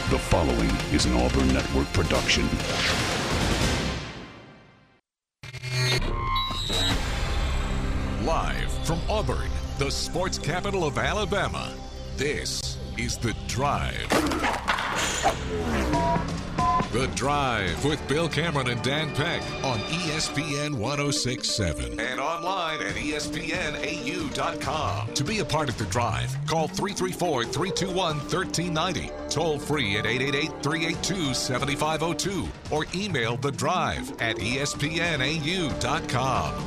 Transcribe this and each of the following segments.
The following is an Auburn Network production. Live from Auburn, the sports capital of Alabama, this is The Drive. The Drive with Bill Cameron and Dan Peck on ESPN 106.7 and online at ESPNAU.com. To be a part of The Drive, call 334-321-1390, toll free at 888-382-7502, or email The Drive at ESPNAU.com.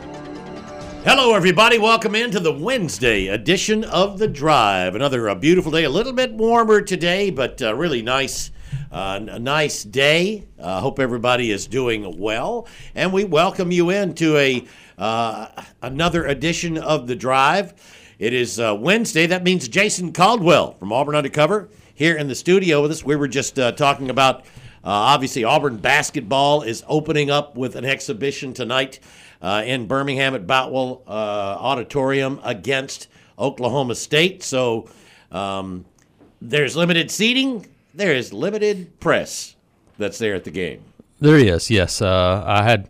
Hello, everybody. Welcome into the Wednesday edition of The Drive. Another beautiful day. A little bit warmer today, but really nice. A nice day. Hope everybody is doing well. And we welcome you into another edition of The Drive. It is Wednesday. That means Jason Caldwell from Auburn Undercover here in the studio with us. We were just talking about, obviously, Auburn basketball is opening up with an exhibition tonight in Birmingham at Boutwell Auditorium against Oklahoma State. So there's limited seating. There is limited press that's there at the game. There is, yes. I had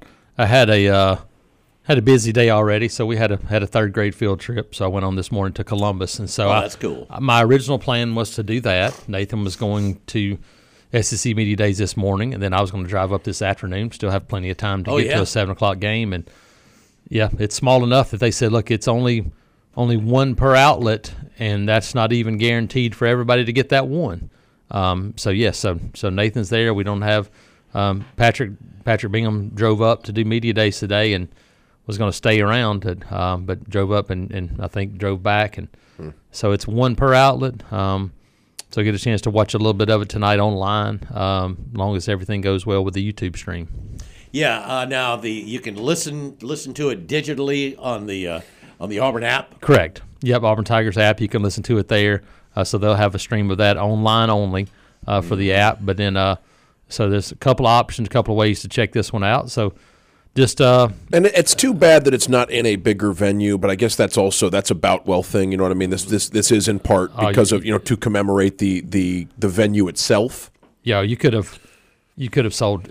a busy day already, so we had a third grade field trip. So I went on this morning to Columbus, and so that's cool. My original plan was to do that. Nathan was going to SEC Media Days this morning, and then I was going to drive up this afternoon. Still have plenty of time to get to a 7:00 game, and yeah, it's small enough that they said, look, it's only one per outlet, and that's not even guaranteed for everybody to get that one. So Nathan's there. We don't have Patrick Bingham drove up to do media days today and was going to stay around, but drove up and I think drove back, and so it's one per outlet. So I get a chance to watch a little bit of it tonight online, as long as everything goes well with the YouTube stream. Yeah. Now you can listen to it digitally on the Auburn app. Correct. Yep, Auburn Tigers app. You can listen to it there. So they'll have a stream of that online only for the app. But then, so there's a couple of options, a couple of ways to check this one out. So just and it's too bad that it's not in a bigger venue. But I guess that's a Boutwell thing. You know what I mean? This is in part because of to commemorate the venue itself. Yeah, you could have sold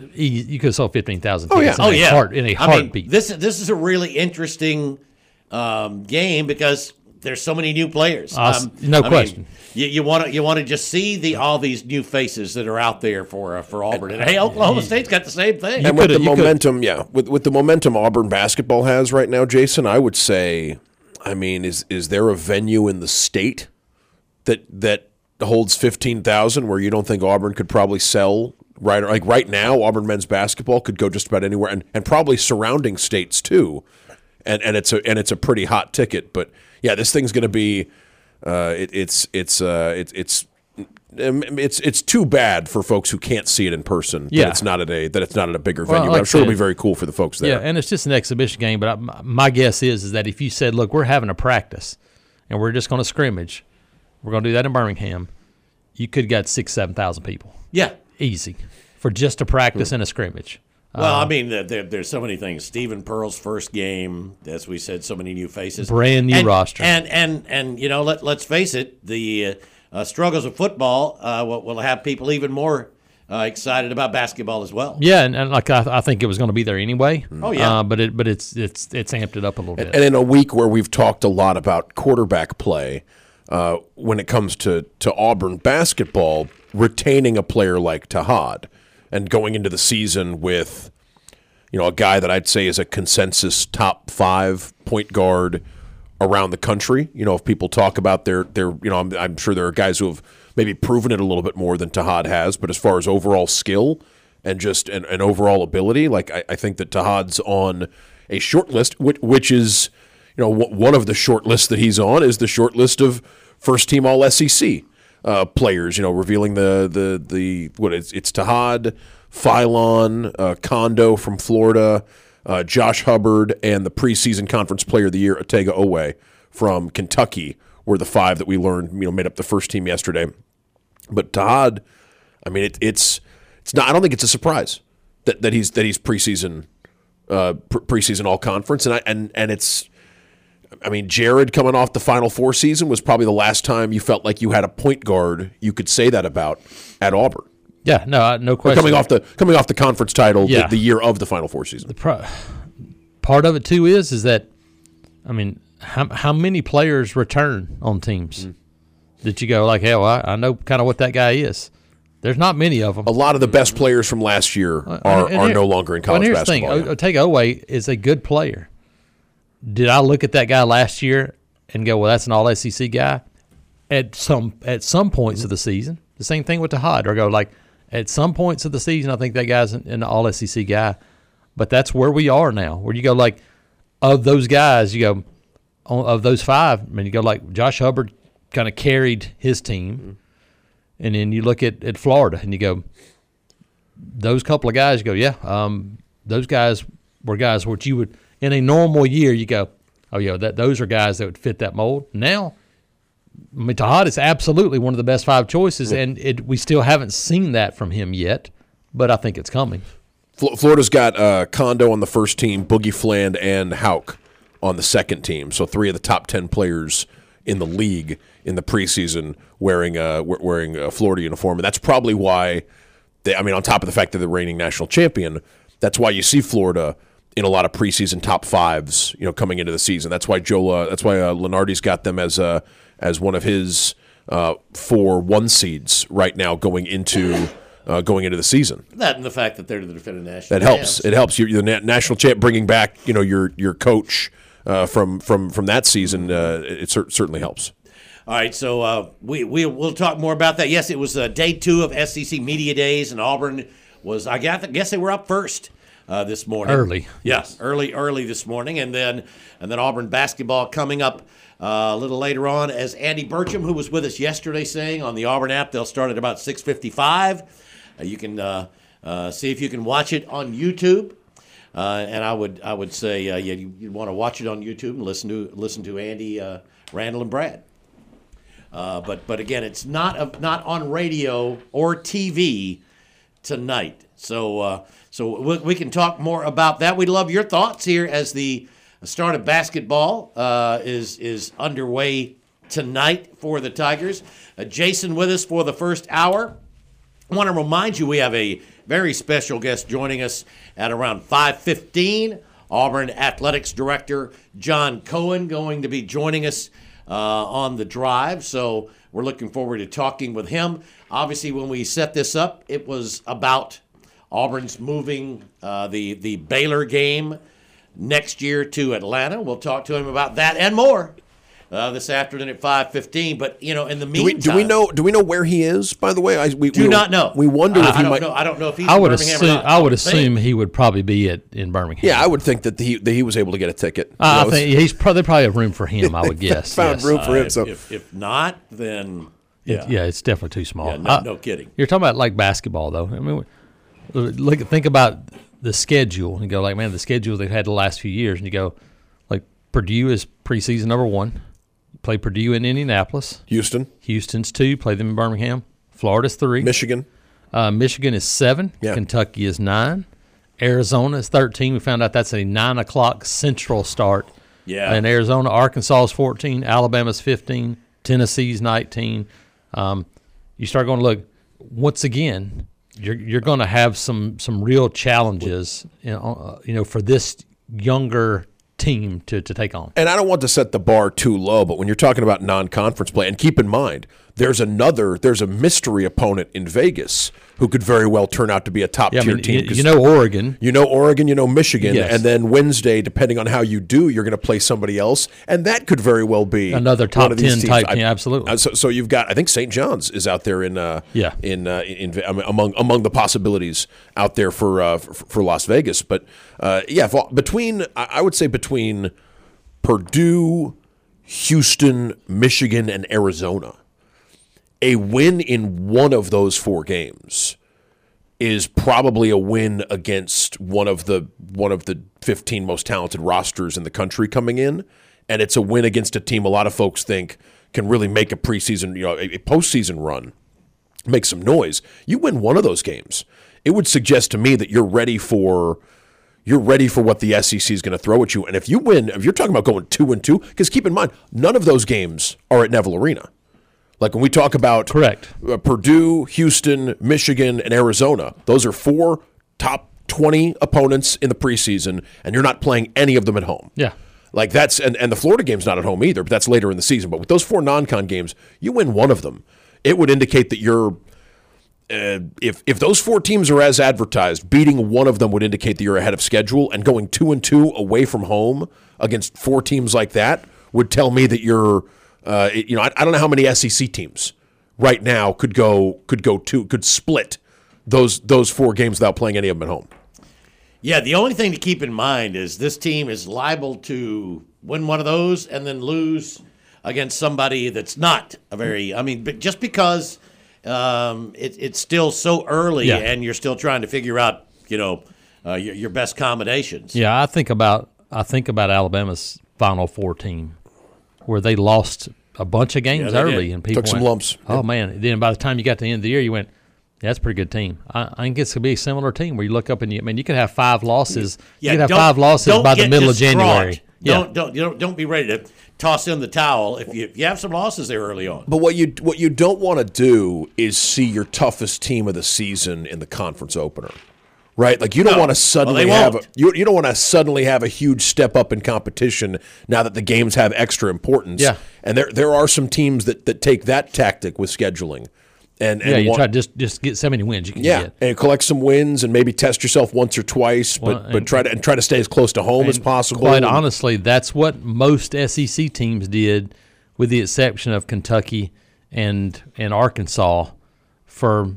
15,000 tickets. In a heartbeat. This is a really interesting game because there's so many new players. No question. You want to just see all these new faces that are out there for Auburn. And hey, Oklahoma State's got the same thing. And with the momentum, with the momentum Auburn basketball has right now, Jason, I would say, is there a venue in the state that holds 15,000 where you don't think Auburn could probably sell? Right now, Auburn men's basketball could go just about anywhere, and probably surrounding states too. And it's a pretty hot ticket, but yeah, this thing's going to be. It's too bad for folks who can't see it in person. Yeah. That it's not at a bigger venue. But I'm sure it'll be very cool for the folks there. Yeah, and it's just an exhibition game. But my guess is that if you said, look, we're having a practice, and we're just going to scrimmage, we're going to do that in Birmingham, you could have got 6,000-7,000 people. Yeah, easy for just a practice and a scrimmage. Well, there's so many things. Stephen Pearl's first game, as we said, so many new faces, brand new roster, and let's face it, the struggles of football will have people even more excited about basketball as well. Yeah, and like I think it was going to be there anyway. Oh yeah, but it's amped it up a little bit. And in a week where we've talked a lot about quarterback play, when it comes to Auburn basketball, retaining a player like Tahad and going into the season with, a guy that I'd say is a consensus top 5 point guard around the country. If people talk about their I'm sure there are guys who have maybe proven it a little bit more than Tahad has, but as far as overall skill and just an overall ability, I think that Tahad's on a short list, which is, one of the short lists that he's on is the short list of first team All SEC players, revealing it's Tahad, Philon, Kondo from Florida, Josh Hubbard, and the preseason conference player of the year, Otega Owe from Kentucky, were the 5 that we learned, made up the first team yesterday. But Tahad, it's not. I don't think it's a surprise that he's preseason preseason all conference, and it's I mean, Jared coming off the Final Four season was probably the last time you felt like you had a point guard you could say that about at Auburn. Yeah, no question. Coming off the conference title the year of the Final Four season. Part of it too is that, I mean, how many players return on teams that you go like, hell, I know kind of what that guy is. There's not many of them. A lot of the best players from last year are no longer in college basketball. Here's the thing. Otega is a good player. Did I look at that guy last year and go, well, that's an all-SEC guy? At some points of the season. The same thing with Tahad. Or go like, at some points of the season, I think that guy's an all-SEC guy. But that's where we are now, where you go like, of those guys, you go, of those five, I mean, you go like Josh Hubbard kind of carried his team. And then you look at Florida and you go, those couple of guys, you go, those guys were guys which you would, in a normal year, you go, oh, yeah, those are guys that would fit that mold. Now, I mean, Tahad is absolutely one of the best five choices, and we still haven't seen that from him yet, but I think it's coming. Florida's got Kondo on the first team, Boogie Fland, and Houck on the second team. So 3 of the top 10 players in the league in the preseason wearing a Florida uniform. And that's probably why, on top of the fact that they're the reigning national champion, that's why you see Florida in a lot of preseason top fives, coming into the season. That's why Lenardi's got them as one of his 4 1 seeds right now going into the season. That and the fact that they're the defending national champs. That helps. It helps. You're the national champ, bringing back your coach from that season. It certainly helps. All right, so we'll talk more about that. Yes, it was day 2 of SEC Media Days, and Auburn was, I guess they were up first this morning. Early. Yes, early this morning, and then Auburn basketball coming up a little later on, as Andy Burcham, who was with us yesterday, saying on the Auburn app, they'll start at about 6:55. You can see if you can watch it on YouTube. And I would say, you'd want to watch it on YouTube and listen to Andy, Randall, and Brad. But again, it's not on radio or TV tonight. So we can talk more about that. We'd love your thoughts here as the start of basketball is underway tonight for the Tigers. Jason with us for the first hour. I want to remind you we have a very special guest joining us at around 5:15. Auburn Athletics Director John Cohen going to be joining us on the drive. So we're looking forward to talking with him. Obviously, when we set this up, it was about Auburn's moving the Baylor game next year to Atlanta. We'll talk to him about that and more this afternoon at 5:15. But in the meantime, do we know where he is? By the way, we do not know. We wonder if he might. I don't know if he's in Birmingham or not. I would assume he would probably be in Birmingham. Yeah, I would think that he was able to get a ticket. I think they probably have room for him. I would guess. Found room for him. So if not, then it's definitely too small. Yeah, no kidding. You're talking about like basketball, though. I mean, think about the schedule and go like, man, the schedule they've had the last few years, and you go like Purdue is preseason number 1. Play Purdue in Indianapolis. Houston's 2. Play them in Birmingham. Florida's 3. Michigan is 7. Yeah. Kentucky is 9. Arizona is 13. We found out that's a 9 o'clock Central start. Yeah. In Arizona, Arkansas is 14. Alabama's 15. Tennessee's 19. You start going to look. Once again, you're going to have some real challenges, for this younger team to take on. And I don't want to set the bar too low, but when you're talking about non-conference play, and keep in mind, there's a mystery opponent in Vegas who could very well turn out to be a top-tier team. Oregon. Oregon, Michigan, yes. And then Wednesday, depending on how you do, you're going to play somebody else, and that could very well be another top 10 type team. Absolutely. So you've got, I think St. John's is out there in among the possibilities out there for Las Vegas. But I would say between Purdue, Houston, Michigan, and Arizona, a win in one of those 4 games is probably a win against one of the 15 most talented rosters in the country coming in, and it's a win against a team a lot of folks think can really make a preseason, a postseason run, make some noise. You win one of those games, it would suggest to me that you're ready for, you're ready for what the SEC is going to throw at you. And if you win, if you're talking about going 2-2, because keep in mind, none of those games are at Neville Arena. Like when we talk about correct Purdue, Houston, Michigan, and Arizona, those are 4 top 20 opponents in the preseason, and you're not playing any of them at home. Yeah. Like that's and the Florida game's not at home either, but that's later in the season. But with those 4 non-con games, you win one of them, it would indicate that you're if those 4 teams are as advertised, beating one of them would indicate that you're ahead of schedule, and going 2-2 away from home against 4 teams like that would tell me that you're I don't know how many SEC teams right now could split those 4 games without playing any of them at home. Yeah, the only thing to keep in mind is this team is liable to win one of those and then lose against somebody that's not but just because it's still so early and you're still trying to figure out, your best combinations. Yeah, I think about Alabama's Final Four team where they lost a bunch of games early and people took some lumps. Oh man! Then by the time you got to the end of the year, you went, "Yeah, that's a pretty good team." I think it's gonna be a similar team where you look up and you could have 5 losses. Yeah, you could have 5 losses by the middle of January. Don't be ready to toss in the towel if you have some losses there early on. But what you don't want to do is see your toughest team of the season in the conference opener, right? Like you don't want to suddenly you don't want to suddenly have a huge step up in competition now that the games have extra importance. Yeah, and there are some teams that take that tactic with scheduling. And you try to just get so many wins you can get. And collect some wins and maybe test yourself once or twice, but try to stay as close to home as possible. Quite honestly, that's what most SEC teams did, with the exception of Kentucky and Arkansas, for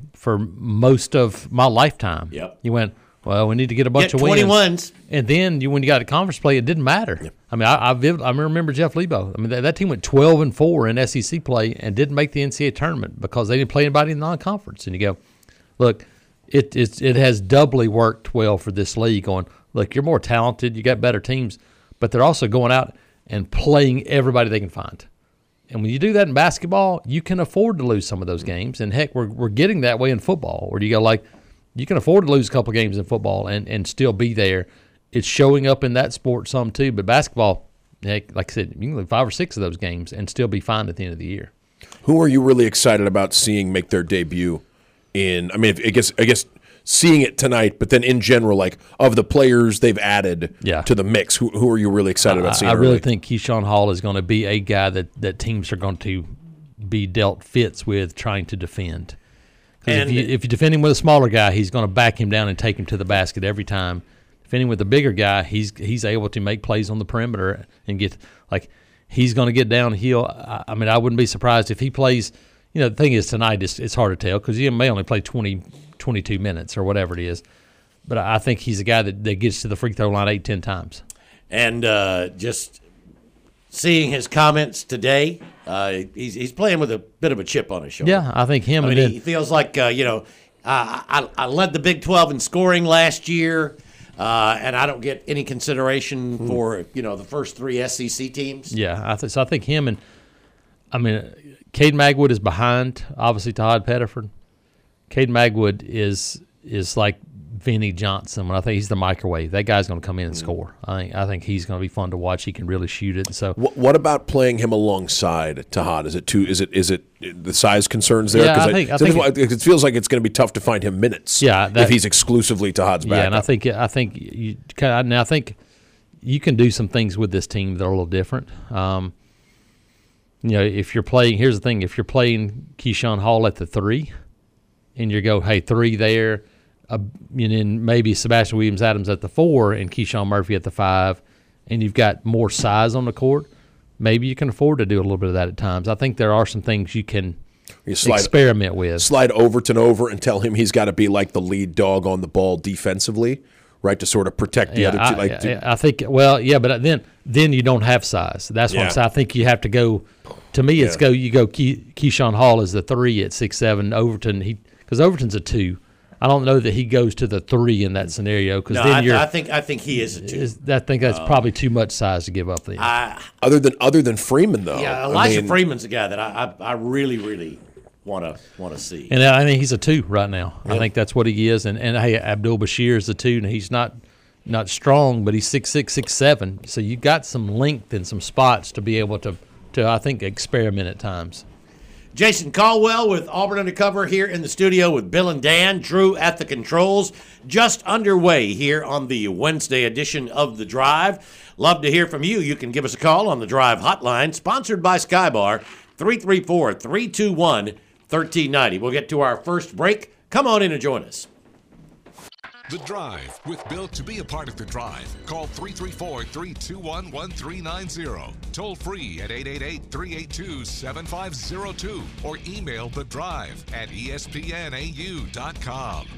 most of my lifetime. Yep. You went, well, we need to get a bunch of 20 wins. wins. And then when you got to conference play, it didn't matter. Yep. I mean, I remember Jeff Lebo. I mean, that team went 12-4 in SEC play and didn't make the NCAA tournament because they didn't play anybody in the non-conference. And you go, look, it has doubly worked well for this league. Going, look, you're more talented, you got better teams, but they're also going out and playing everybody they can find. And when you do that in basketball, you can afford to lose some of those games. And heck, we're getting that way in football, where you go like, you can afford to lose a couple of games in football and still be there. It's showing up in that sport some too. But basketball, heck, like I said, you can lose 5 or 6 of those games and still be fine at the end of the year. Who are you really excited about seeing make their debut in? I mean, I guess seeing it tonight, but then in general, like of the players they've added to the mix, who are you really excited about seeing? I really think Keyshawn Hall is going to be a guy that teams are going to be dealt fits with trying to defend. Because if you defend him with a smaller guy, he's going to back him down and take him to the basket every time. Defending with a bigger guy, he's able to make plays on the perimeter and get he's going to get downhill. I mean, I wouldn't be surprised if he plays. The thing is tonight it's hard to tell because he may only play 22 minutes or whatever it is. But I think he's a guy that gets to the free throw line 8-10 times. And just seeing his comments today, he's playing with a bit of a chip on his shoulder. Yeah, I think him. He feels like I led the Big 12 in scoring last year. And I don't get any consideration for the first 3 SEC teams. Yeah, I think him and Cade Magwood is behind obviously Todd Pettiford. Cade Magwood is like Vinnie Johnson. When I think he's the microwave, that guy's going to come in and score. I think he's going to be fun to watch. He can really shoot it. So what about playing him alongside Todd? Is it the size concerns there? Yeah, I think it feels like it's going to be tough to find him minutes. Yeah, if he's exclusively Todd's backup. Yeah, and I think you can do some things with this team that are a little different. If you're playing, here's the thing: if you're playing Keyshawn Hall at the 3, and you go, hey, 3 there. And then maybe Sebastian Williams-Adams at the 4 and Keyshawn Murphy at the 5, and you've got more size on the court, maybe you can afford to do a little bit of that at times. I think there are some things you can experiment with. Slide Overton over and tell him he's got to be like the lead dog on the ball defensively, right, to sort of protect the other two. I think, but then you don't have size. That's what I'm saying. I think you have to go – to me, you go Keyshawn Hall is the 3 at 6'7", Overton, because Overton's a 2. I don't know that he goes to the 3 in that scenario because I think he is a 2. I think that's probably too much size to give up there. Other than Freeman though, Elijah Freeman's a guy that I really really want to see. And I think he's a 2 right now. Yeah. I think that's what he is. And hey, Abdul Bashir is a 2, and he's not not strong, but he's 6'6", 6'7". So you got some length and some spots to be able to I think, experiment at times. Jason Caldwell with Auburn Undercover here in the studio with Bill and Dan. Drew at the controls. Just underway here on the Wednesday edition of The Drive. Love to hear from you. You can give us a call on the Drive hotline, sponsored by Skybar, 334-321-1390. We'll get to our first break. Come on in and join us. The Drive with Bill. To be a part of The Drive, call 334-321-1390. Toll free at 888-382-7502 or email The Drive at espnau.com.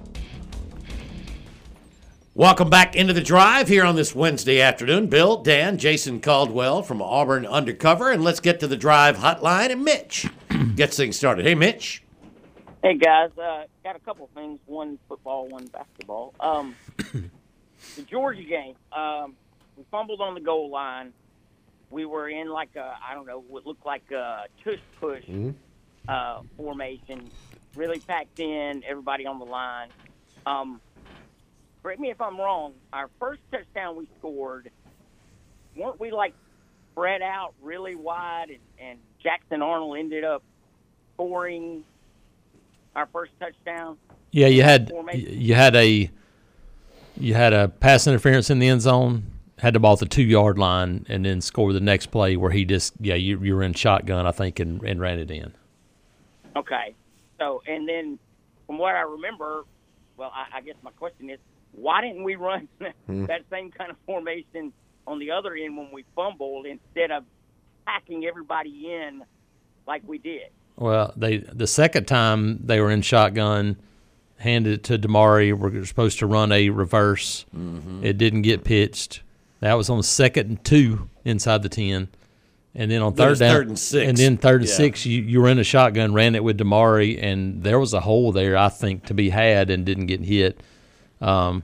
Welcome back into The Drive here on this Wednesday afternoon. Bill, Dan, Jason Caldwell from Auburn Undercover, and let's get to the Drive hotline, and Mitch gets things started. Hey, Mitch. Hey, guys. Got a couple things, one football, one basketball. The Georgia game, we fumbled on the goal line. We were in like what looked like a tush-push formation, really packed in, everybody on the line. Correct me if I'm wrong, our first touchdown we scored, weren't we like spread out really wide, and Jackson Arnold ended up scoring our first touchdown? Yeah, you had a pass interference in the end zone, had the ball at the 2-yard line, and then scored the next play where he just you were in shotgun, I think, and ran it in. Okay. So, and then from what I remember, well, I guess my question is, why didn't we run that same kind of formation on the other end when we fumbled instead of packing everybody in like we did? Well, the second time they were in shotgun, handed it to Damari. We're supposed to run a reverse. Mm-hmm. It didn't get pitched. That was on 2nd and 2 inside the 10. And then on third and 6. And then third and 6, you were in a shotgun, ran it with Damari, and there was a hole there, I think, to be had and didn't get hit. But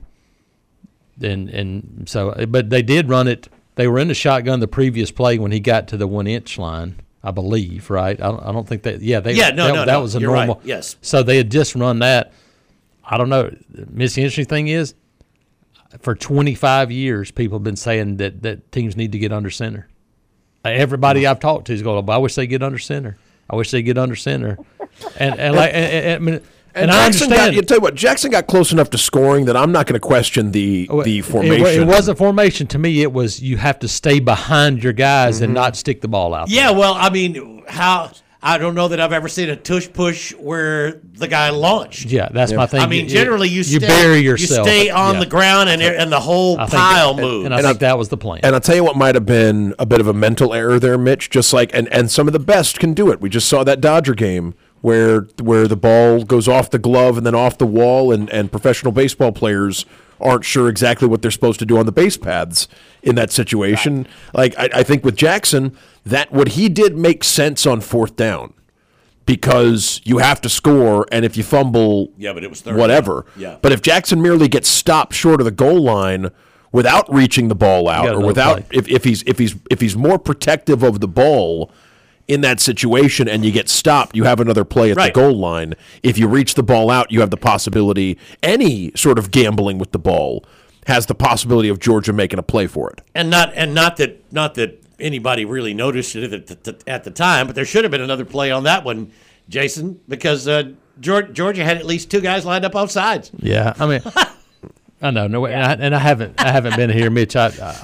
they did run it. They were in the shotgun the previous play when he got to the 1-inch line, I believe, right? I don't think that. Yeah, that was a You're normal. Right. Yes. So they had just run that. I don't know. Miss, the interesting thing is, for 25 years, people have been saying that teams need to get under center. Everybody I've talked to is going, I wish they get under center. I wish they get under center. And I understand. You tell you what, Jackson got close enough to scoring that I'm not going to question the formation. It wasn't formation to me. It was you have to stay behind your guys and not stick the ball out. Yeah, well, I mean, I don't know that I've ever seen a tush push where the guy launched. Yeah, that's my thing. I mean, generally you bury yourself. You stay on the ground and the whole pile moves. And I think that was the plan. And I'll tell you what might have been a bit of a mental error there, Mitch. Just like and some of the best can do it. We just saw that Dodger game where the ball goes off the glove and then off the wall, and professional baseball players aren't sure exactly what they're supposed to do on the base paths in that situation. Right. Like I think with Jackson, that what he did makes sense on 4th down because you have to score, and if you fumble, but it was third whatever. down. Yeah. But if Jackson merely gets stopped short of the goal line without reaching the ball out, or without if he's more protective of the ball in that situation and you get stopped, you have another play at the goal line. If you reach the ball out, you have the possibility, any sort of gambling with the ball has the possibility of Georgia making a play for it. And not that anybody really noticed it at the time, but there should have been another play on that one, Jason, because Georgia had at least 2 guys lined up off sides. Yeah, I mean, I know, no, and I haven't been here, Mitch.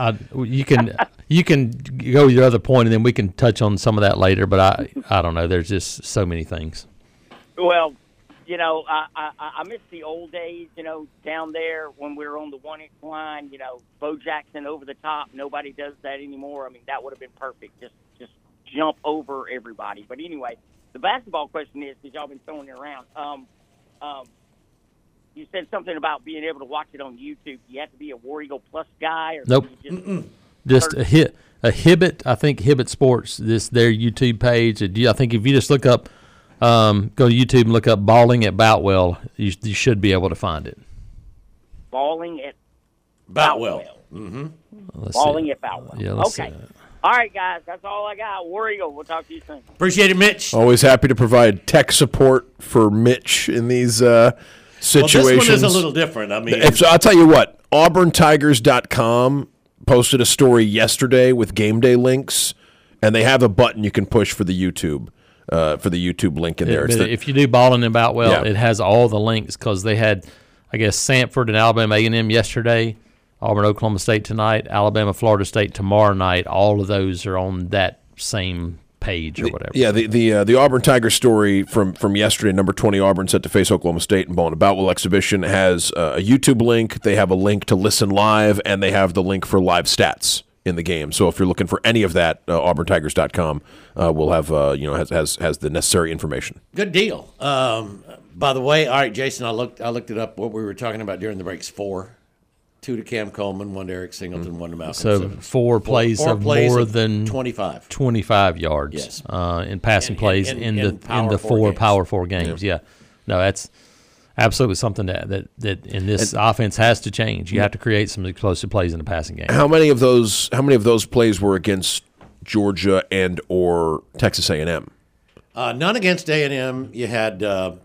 You can go with your other point, and then we can touch on some of that later. But I don't know. There's just so many things. Well, I miss the old days. Down there when we were on the 1-inch line. Bo Jackson over the top. Nobody does that anymore. I mean, that would have been perfect. Just jump over everybody. But anyway, the basketball question is, because y'all been throwing it around. You said something about being able to watch it on YouTube. You have to be a War Eagle Plus guy, or nope. Just a Hibbett. I think Hibbett Sports. Their YouTube page. I think if you just look up, go to YouTube and look up Balling at Boutwell, you should be able to find it. Balling at Boutwell. Balling at Boutwell. Yeah, okay. All right, guys. That's all I got. War Eagle. We'll talk to you soon. Appreciate it, Mitch. Always happy to provide tech support for Mitch in these situations. Well, this one is a little different. I mean, I'll tell you what. AuburnTigers.com posted a story yesterday with game day links, and they have a button you can push for the YouTube link in there. If you do Balling and Boutwell, it has all the links because they had, I guess, Samford and Alabama A&M yesterday, Auburn, Oklahoma State tonight, Alabama, Florida State tomorrow night. All of those are on that same page or whatever. Yeah, the Auburn Tigers story from yesterday, number 20 Auburn set to face Oklahoma State in Balling and Boutwell exhibition, has a YouTube link. They have a link to listen live, and they have the link for live stats in the game. So if you're looking for any of that, AuburnTigers.com will have has the necessary information. Good deal. By the way, all right, Jason, I looked it up. What we were talking about during the breaks: 4, 2 to Cam Coleman, 1 to Eric Singleton, 1 to Malcolm. So four plays of more than 25 yards. Yes. In passing plays in the 4 Power 4 games. Yeah. No, that's absolutely something that in this offense has to change. You have to create some explosive plays in the passing game. How many of those plays were against Georgia and or Texas A&M? None against A&M. You had none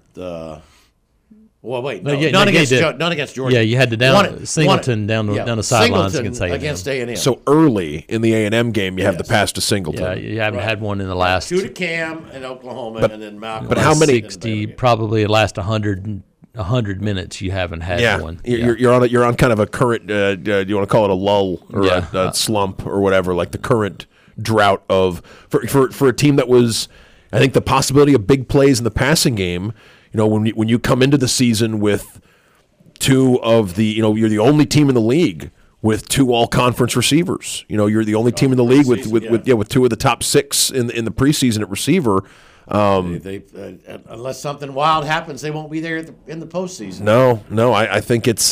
against Georgia. Yeah, you had to Singleton down the sidelines against A&M. So early in the A&M game, you have the pass to Singleton. Yeah, you haven't had one in the last 2 to Cam in Oklahoma, and then Malcolm. But how many? 60, probably the last 100 minutes you haven't had one. You're on kind of a current. Do you want to call it a lull or a slump or whatever? Like the current drought for a team that was, I think, the possibility of big plays in the passing game. You know, when you come into the season with 2 of the, you're the only team in the league with 2 all-conference receivers. You know, you're the only team in the league with 2 of the top 6 in the preseason at receiver. Unless something wild happens, they won't be there in the postseason. No, I think it's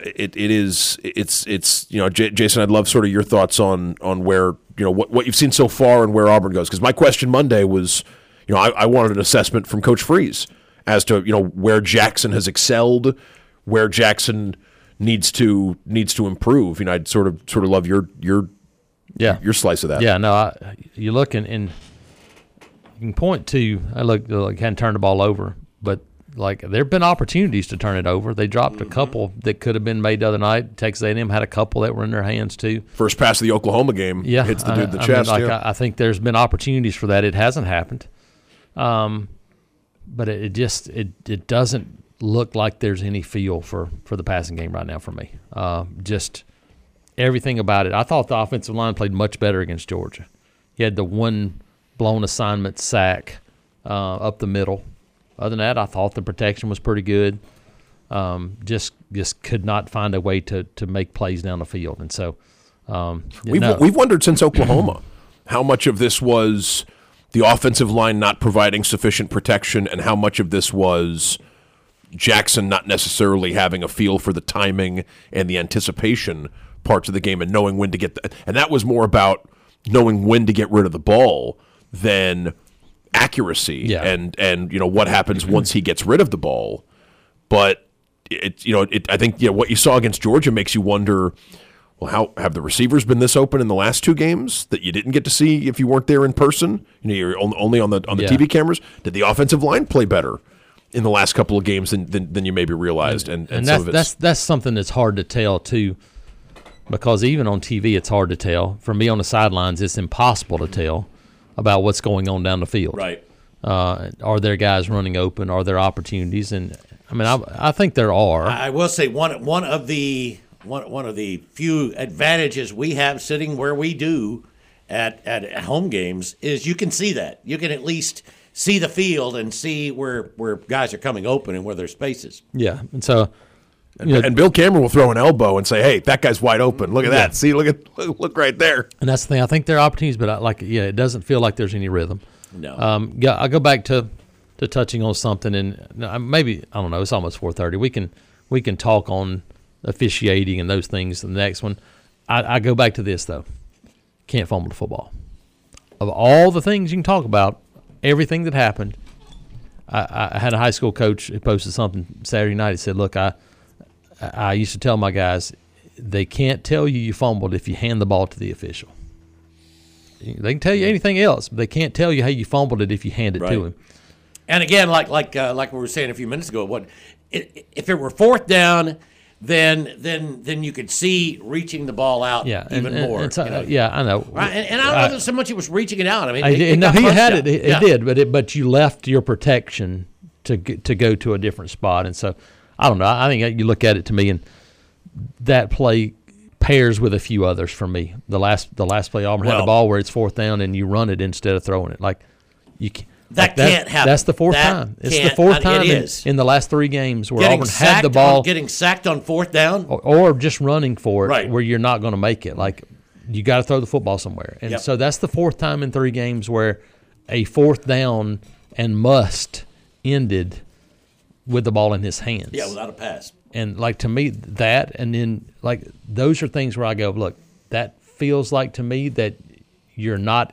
Jason, I'd love sort of your thoughts on where, what you've seen so far and where Auburn goes. Because my question Monday was, I wanted an assessment from Coach Freeze as to where Jackson has excelled, where Jackson needs to improve. I'd sort of love your slice of that. Yeah, no, you look and you can point to. I look, can't turn the ball over, but there have been opportunities to turn it over. They dropped a couple that could have been made the other night. Texas A&M had a couple that were in their hands too. First pass of the Oklahoma game hits the dude in the chest. I think there's been opportunities for that. It hasn't happened. But it doesn't look like there's any feel for the passing game right now for me. Just everything about it. I thought the offensive line played much better against Georgia. You had the one blown assignment sack up the middle. Other than that, I thought the protection was pretty good. Just could not find a way to make plays down the field. And so we've wondered since Oklahoma how much of this was the offensive line not providing sufficient protection, and how much of this was Jackson not necessarily having a feel for the timing and the anticipation parts of the game and knowing when to get and that was more about knowing when to get rid of the ball than accuracy and what happens once he gets rid of the ball. But I think what you saw against Georgia makes you wonder, well, how have the receivers been this open in the last 2 games that you didn't get to see if you weren't there in person? You're only on the TV cameras. Did the offensive line play better in the last couple of games than you maybe realized? And that's something that's hard to tell too, because even on TV it's hard to tell. For me on the sidelines, it's impossible to tell about what's going on down the field. Right? Are there guys running open? Are there opportunities? And I think there are. I will say one of the few advantages we have sitting where we do at home games is you can see that. You can at least see the field and see where guys are coming open and where there's spaces. Yeah, and so and Bill Cameron will throw an elbow and say, "Hey, that guy's wide open. Look at that. See, look right there." And that's the thing. I think there are opportunities, but it doesn't feel like there's any rhythm. No. I'll go back to touching on something, and maybe I don't know. It's almost 4:30. We can talk on officiating and those things in the next one. I go back to this, though. Can't fumble the football. Of all the things you can talk about, everything that happened, I had a high school coach who posted something Saturday night. He said, look, I used to tell my guys, they can't tell you fumbled if you hand the ball to the official. They can tell you anything else, but they can't tell you how you fumbled it if you hand it to him. And again, like we were saying a few minutes ago, if it were 4th down, then you could see reaching the ball out even more. And so, yeah, I know. Right? And I don't know so much he was reaching it out. I mean, he had it. It did, but you left your protection to go to a different spot, and so I don't know. I think you look at it to me, and that play pairs with a few others for me. The last play, Auburn had the ball where it's 4th down, and you run it instead of throwing it. Like you. That can't happen. That's the 4th time. It's the 4th time in the last 3 games where Auburn had the ball. Getting sacked on 4th down? Or just running for it where you're not going to make it. Like, you got to throw the football somewhere. And so that's the 4th time in 3 games where a 4th down and must ended with the ball in his hands. Yeah, without a pass. And, like, to me, that and then, like, those are things where I go, look, that feels like to me that you're not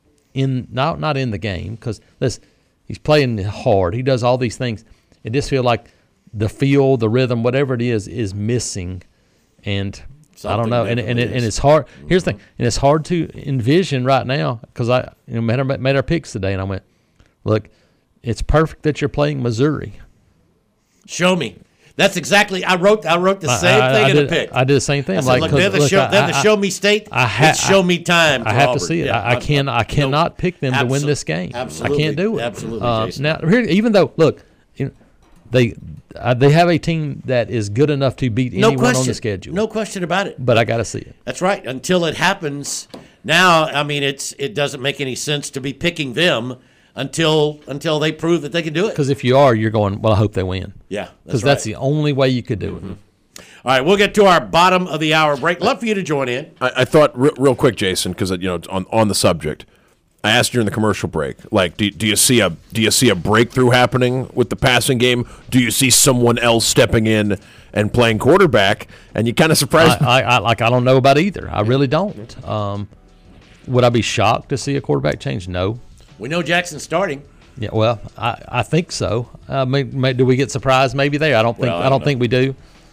not in the game because he's playing hard. He does all these things. It just feels like the feel, the rhythm, whatever it is missing, and I don't know. And it's hard. Here's the thing, and it's hard to envision right now because I made our picks today, and I went, look, it's perfect that you're playing Missouri. Show me. That's exactly. I wrote the same thing in the pick. I did the same thing. I said, look, they're the show me state. It's show me time. I have to see it. Yeah, I cannot pick them to win this game. Absolutely, I can't do it. Absolutely. Now, even though, look, they have a team that is good enough to beat anyone on the schedule. No question about it. But I got to see it. That's right. Until it happens. Now, I mean, it doesn't make any sense to be picking them until they prove that they can do it. Because if you are, you're going, well, I hope they win. Yeah, because that's the only way you could do it. All right, we'll get to our bottom of the hour break. Love for you to join in. I thought real quick, Jason, because on the subject, I asked during the commercial break, like, do you see a breakthrough happening with the passing game? Do you see someone else stepping in and playing quarterback? And you kind of surprised me. I don't know about either. I really don't. Would I be shocked to see a quarterback change? No. We know Jackson's starting. Yeah, well, I think so. Do we get surprised maybe there? I don't think we do.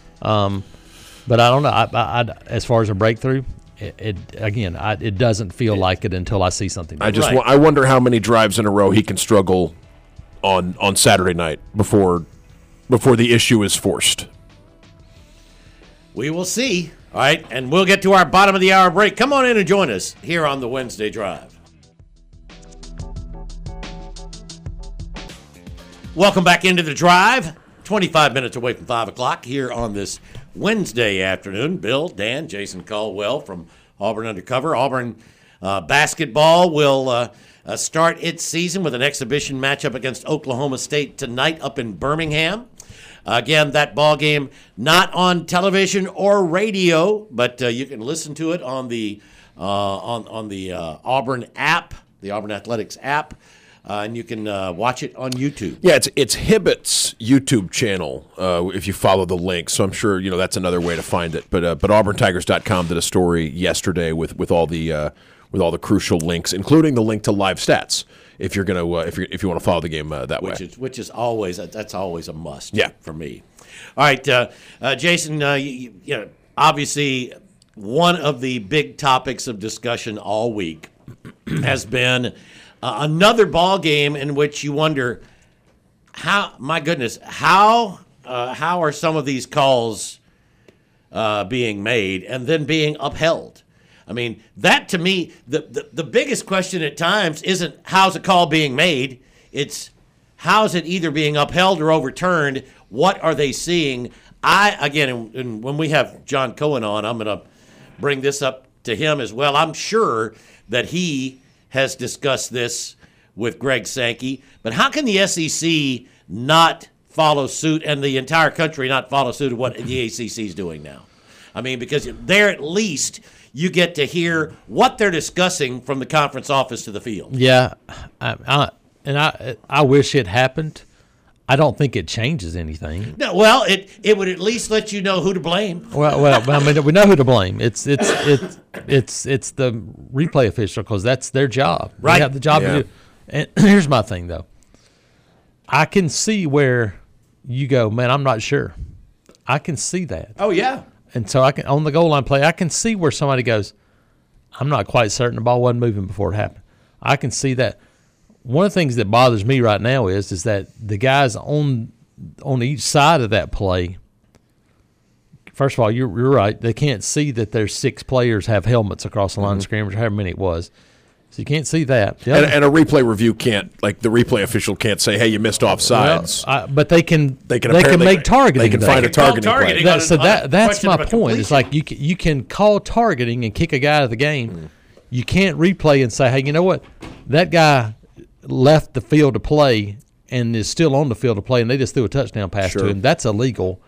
But I don't know. I as far as a breakthrough, it doesn't feel like it until I see something. I wonder how many drives in a row he can struggle on Saturday night before the issue is forced. We will see. All right, and we'll get to our bottom of the hour break. Come on in and join us here on the Wednesday Drive. Welcome back into the Drive. 25 minutes away from 5 o'clock here on this Wednesday afternoon. Bill, Dan, Jason Caldwell from Auburn Undercover. Auburn basketball will start its season with an exhibition matchup against Oklahoma State tonight up in Birmingham. Again, that ball game not on television or radio, but you can listen to it on the Auburn app, the Auburn Athletics app. And you can watch it on YouTube. Yeah, it's Hibbett's YouTube channel if you follow the link. So I'm sure that's another way to find it. But AuburnTigers.com did a story yesterday with all the crucial links, including the link to live stats. If you're gonna if you want to follow the game that way, which is always a must. Yeah. For me. All right, Jason. Obviously one of the big topics of discussion all week has been. Another ball game in which you wonder how are some of these calls being made and then being upheld? I mean, that to me, the biggest question at times isn't how's a call being made, it's how's it either being upheld or overturned. What are they seeing? And when we have John Cohen on, I'm going to bring this up to him as well. I'm sure that he has discussed this with Greg Sankey, but how can the SEC not follow suit and the entire country not follow suit of what the ACC is doing now? I mean, because there at least you get to hear what they're discussing from the conference office to the field. Yeah, I wish it happened. I don't think it changes anything. No, well, it would at least let you know who to blame. Well, I mean, we know who to blame. It's the replay official because that's their job. Right, they have the job to do. And here's my thing, though. I can see where you go, man. I'm not sure. I can see that. Oh yeah. And so I can on the goal line play. I can see where somebody goes, I'm not quite certain the ball wasn't moving before it happened. I can see that. One of the things that bothers me right now is that the guys on each side of that play First of all, you're right. They can't see that there's 6 players have helmets across the line of scrimmage, however many it was. So you can't see that. And a replay review can't, like the replay official can't say, "Hey, you missed offsides." Well, but they can make targeting. They can find a targeting play. That's my point. It's like you can call targeting and kick a guy out of the game. You can't replay and say, "Hey, you know what? That guy left the field to play and is still on the field to play, and they just threw a touchdown pass to him." That's illegal.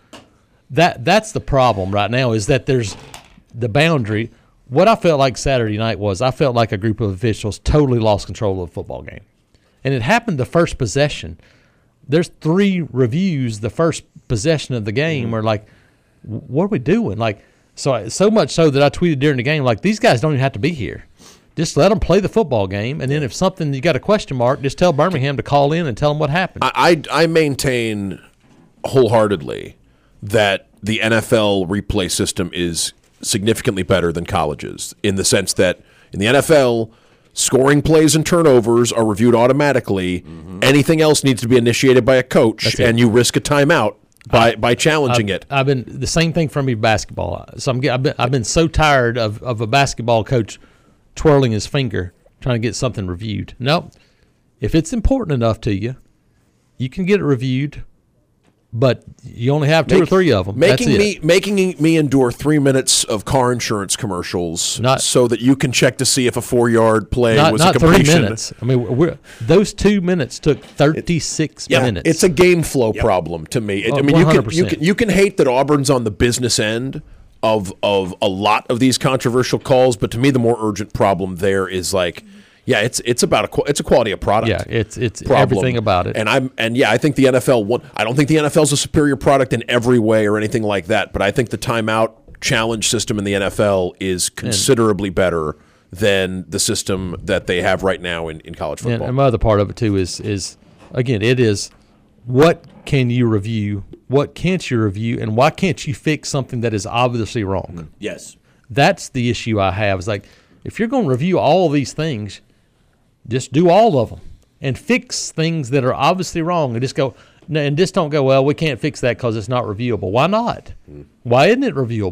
That's the problem right now, is that there's the boundary. What I felt like Saturday night was I felt like a group of officials totally lost control of the football game. And it happened the first possession. There's 3 reviews the first possession of the game where, like, what are we doing? Like, so much so that I tweeted during the game, like, these guys don't even have to be here. Just let them play the football game, and then if something you got a question mark, just tell Birmingham to call in and tell them what happened. I maintain wholeheartedly that the NFL replay system is significantly better than colleges, in the sense that in the NFL, scoring plays and turnovers are reviewed automatically. Anything else needs to be initiated by a coach, and you risk a timeout by challenging it. I've been the same thing for me basketball. So I've been so tired of a basketball coach twirling his finger trying to get something reviewed. No, if it's important enough to you, you can get it reviewed. But you only have 2 or 3 of them. Making me endure 3 minutes of car insurance commercials so that you can check to see if a 4-yard play was a completion. 3 minutes. I mean, those 2 minutes took 36 minutes. It's a game flow problem to me. I mean, 100%. You can hate that Auburn's on the business end of a lot of these controversial calls, but to me, the more urgent problem there is like. Yeah, it's about it's a quality of product. Yeah, it's everything about it. And I think the NFL I don't think the NFL's a superior product in every way or anything like that, but I think the timeout challenge system in the NFL is considerably better than the system that they have right now in college football. And my other part of it too is again, it is what can you review, what can't you review, and why can't you fix something that is obviously wrong? Yes. That's the issue I have. Is like, if you're going to review all these things, just do all of them and fix things that are obviously wrong, and just don't go, well, we can't fix that because it's not reviewable. Why not? Why isn't it reviewable?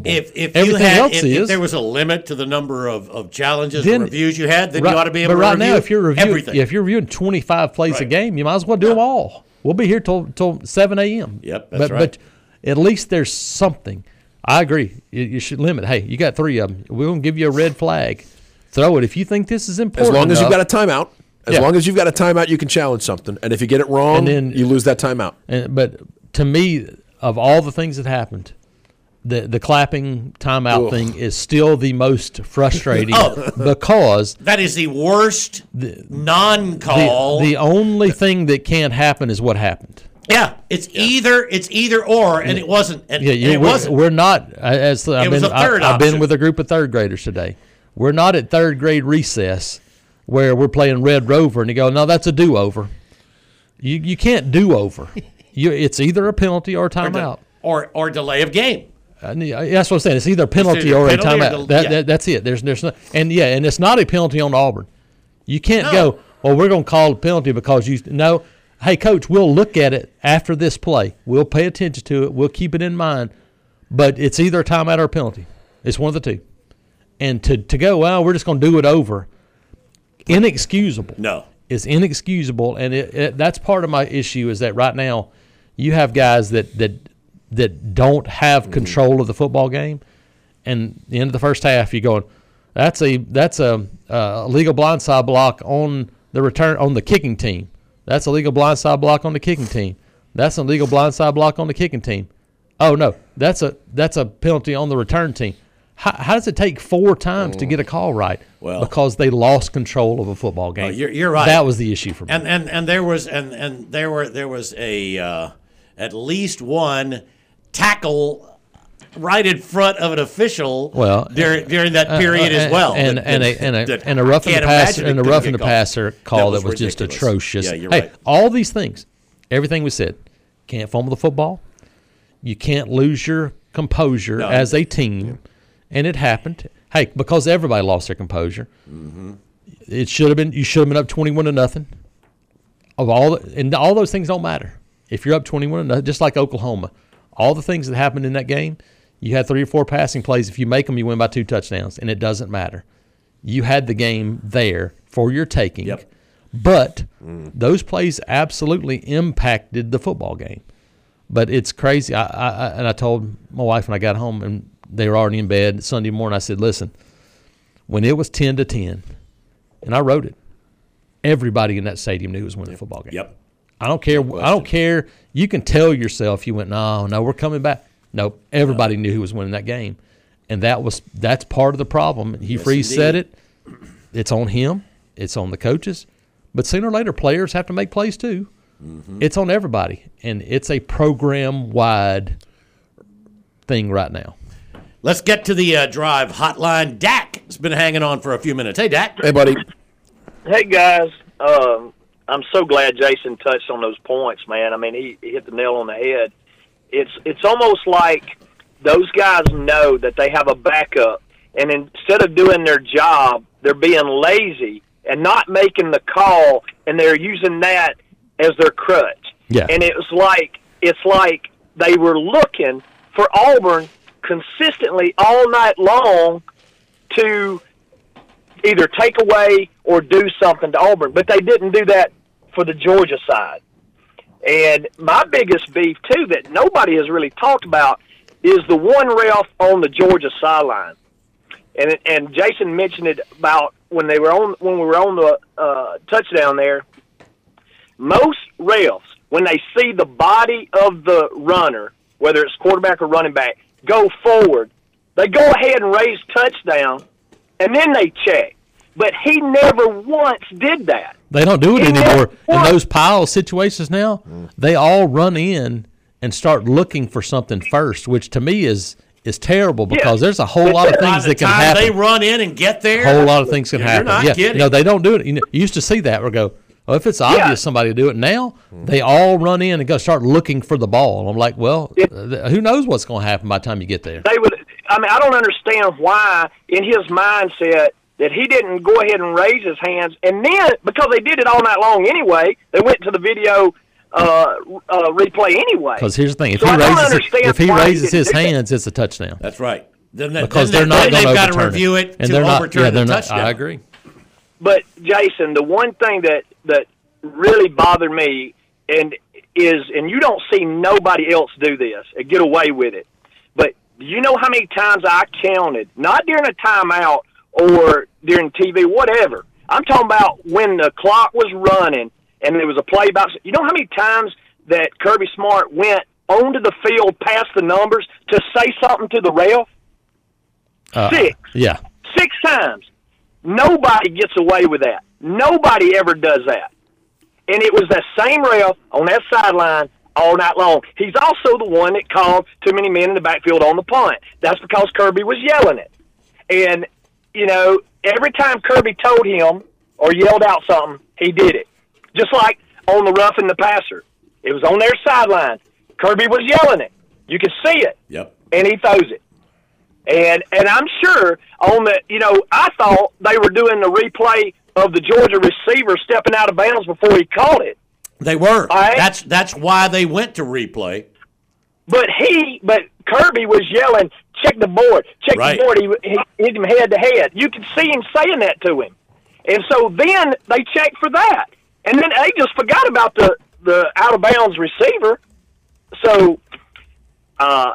If there was a limit to the number of challenges and reviews you had, then you ought to be able to review now, if you're everything. If you're reviewing 25 plays a game, you might as well do them all. We'll be here till 7 a.m. Yep, that's right. But at least there's something. I agree. You should limit. Hey, you got 3 of them. We're going to give you a red flag. Throw it if you think this is important. As long as you've got a timeout. As long as you've got a timeout, you can challenge something. And if you get it wrong, then you lose that timeout. But to me, of all the things that happened, the clapping timeout thing is still the most frustrating because that is the worst non-call. The only thing that can't happen is what happened. Yeah, it's either or, and it wasn't. It wasn't. We're not. I've been with a group of 3rd graders today. We're not at 3rd grade recess where we're playing Red Rover, and you go, no, that's a do-over. You can't do-over. It's either a penalty or a timeout. Or delay of game. That's what I'm saying. It's either a penalty or a timeout. That's it. There's no, and it's not a penalty on Auburn. You can't go, well, we're going to call a penalty because no. Hey, Coach, we'll look at it after this play. We'll pay attention to it. We'll keep it in mind. But it's either a timeout or a penalty. It's one of the two. And to go, well, we're just going to do it over, inexcusable. No. It's inexcusable. And that's part of my issue is that right now you have guys that don't have control of the football game. And at the end of the first half, you're going, that's a legal blindside block on the return on the kicking team. That's a legal blindside block on the kicking team. That's a legal blindside block on the kicking team. Oh no, that's a penalty on the return team. How does it take 4 times to get a call right? Well, because they lost control of a football game. You're right. That was the issue for me. And there was a at least one tackle right in front of an official during that period as well. And a roughing the passer call that was just atrocious. Yeah, you're right. All these things, everything we said, can't fumble the football. You can't lose your composure as a team. And it happened. Hey, because everybody lost their composure. Mm-hmm. It should have been. You should have been up 21-0. And all those things don't matter if you're up 21-0. Just like Oklahoma, all the things that happened in that game, You had 3 or 4 passing plays. If you make them, you win by 2 touchdowns, and it doesn't matter. You had the game there for your taking. Yep. But those plays absolutely impacted the football game. But it's crazy. I told my wife when I got home, and they were already in bed Sunday morning, I said, listen, when it was 10-10, and I wrote it, everybody in that stadium knew it was winning the football game. Yep. I don't care. I don't care. You can tell yourself you went, no, we're coming back. Nope. Everybody knew who was winning that game. And that's part of the problem. Hugh Freeze said it. It's on him. It's on the coaches. But sooner or later, players have to make plays too. Mm-hmm. It's on everybody. And it's a program-wide thing right now. Let's get to the drive hotline. Dak has been hanging on for a few minutes. Hey, Dak. Hey, buddy. Hey, guys. I'm so glad Jason touched on those points, man. I mean, he hit the nail on the head. It's almost like those guys know that they have a backup, and instead of doing their job, they're being lazy and not making the call, and they're using that as their crutch. Yeah. And it's like they were looking for Auburn consistently all night long to either take away or do something to Auburn, but they didn't do that for the Georgia side. And my biggest beef, too, that nobody has really talked about is the one ref on the Georgia sideline. And Jason mentioned it about when we were on the touchdown there. Most refs, when they see the body of the runner, whether it's quarterback or running back, go forward, they go ahead and raise touchdown, and then they check. But he never once did that. They don't do it anymore. In those pile situations now, they all run in and start looking for something first, which to me is terrible because there's a whole lot of things that can happen. They run in and get there. A whole lot of things can happen. You're not kidding. No, they don't do it. You used to see that. We go, if it's obvious somebody to do it. Now they all run in and go start looking for the ball. I'm like, well, who knows what's going to happen by the time you get there? I don't understand why in his mindset that he didn't go ahead and raise his hands, and then because they did it all night long anyway, they went to the video replay anyway. Because here's the thing: if he raises his hands, it's a touchdown. That's right. Because they're not going to got to review it and to overturn the touchdown. I agree. But Jason, the one thing that really bothered me and you don't see nobody else do this and get away with it. But do you know how many times I counted, not during a timeout or during TV, whatever. I'm talking about when the clock was running and there was a play about. You know how many times that Kirby Smart went onto the field past the numbers to say something to the ref? 6. Yeah. 6 times. Nobody gets away with that. Nobody ever does that. And it was that same ref on that sideline all night long. He's also the one that called too many men in the backfield on the punt. That's because Kirby was yelling it. And, every time Kirby told him or yelled out something, he did it. Just like on the roughing the passer. It was on their sideline. Kirby was yelling it. You could see it. Yep. And he throws it. And I'm sure on the, I thought they were doing the replay of the Georgia receiver stepping out of bounds before he caught it. They were. Right? That's why they went to replay. But Kirby was yelling, check the board, check the board. He hit him head to head. You could see him saying that to him. And so then they checked for that. And then they just forgot about the out-of-bounds receiver. So, I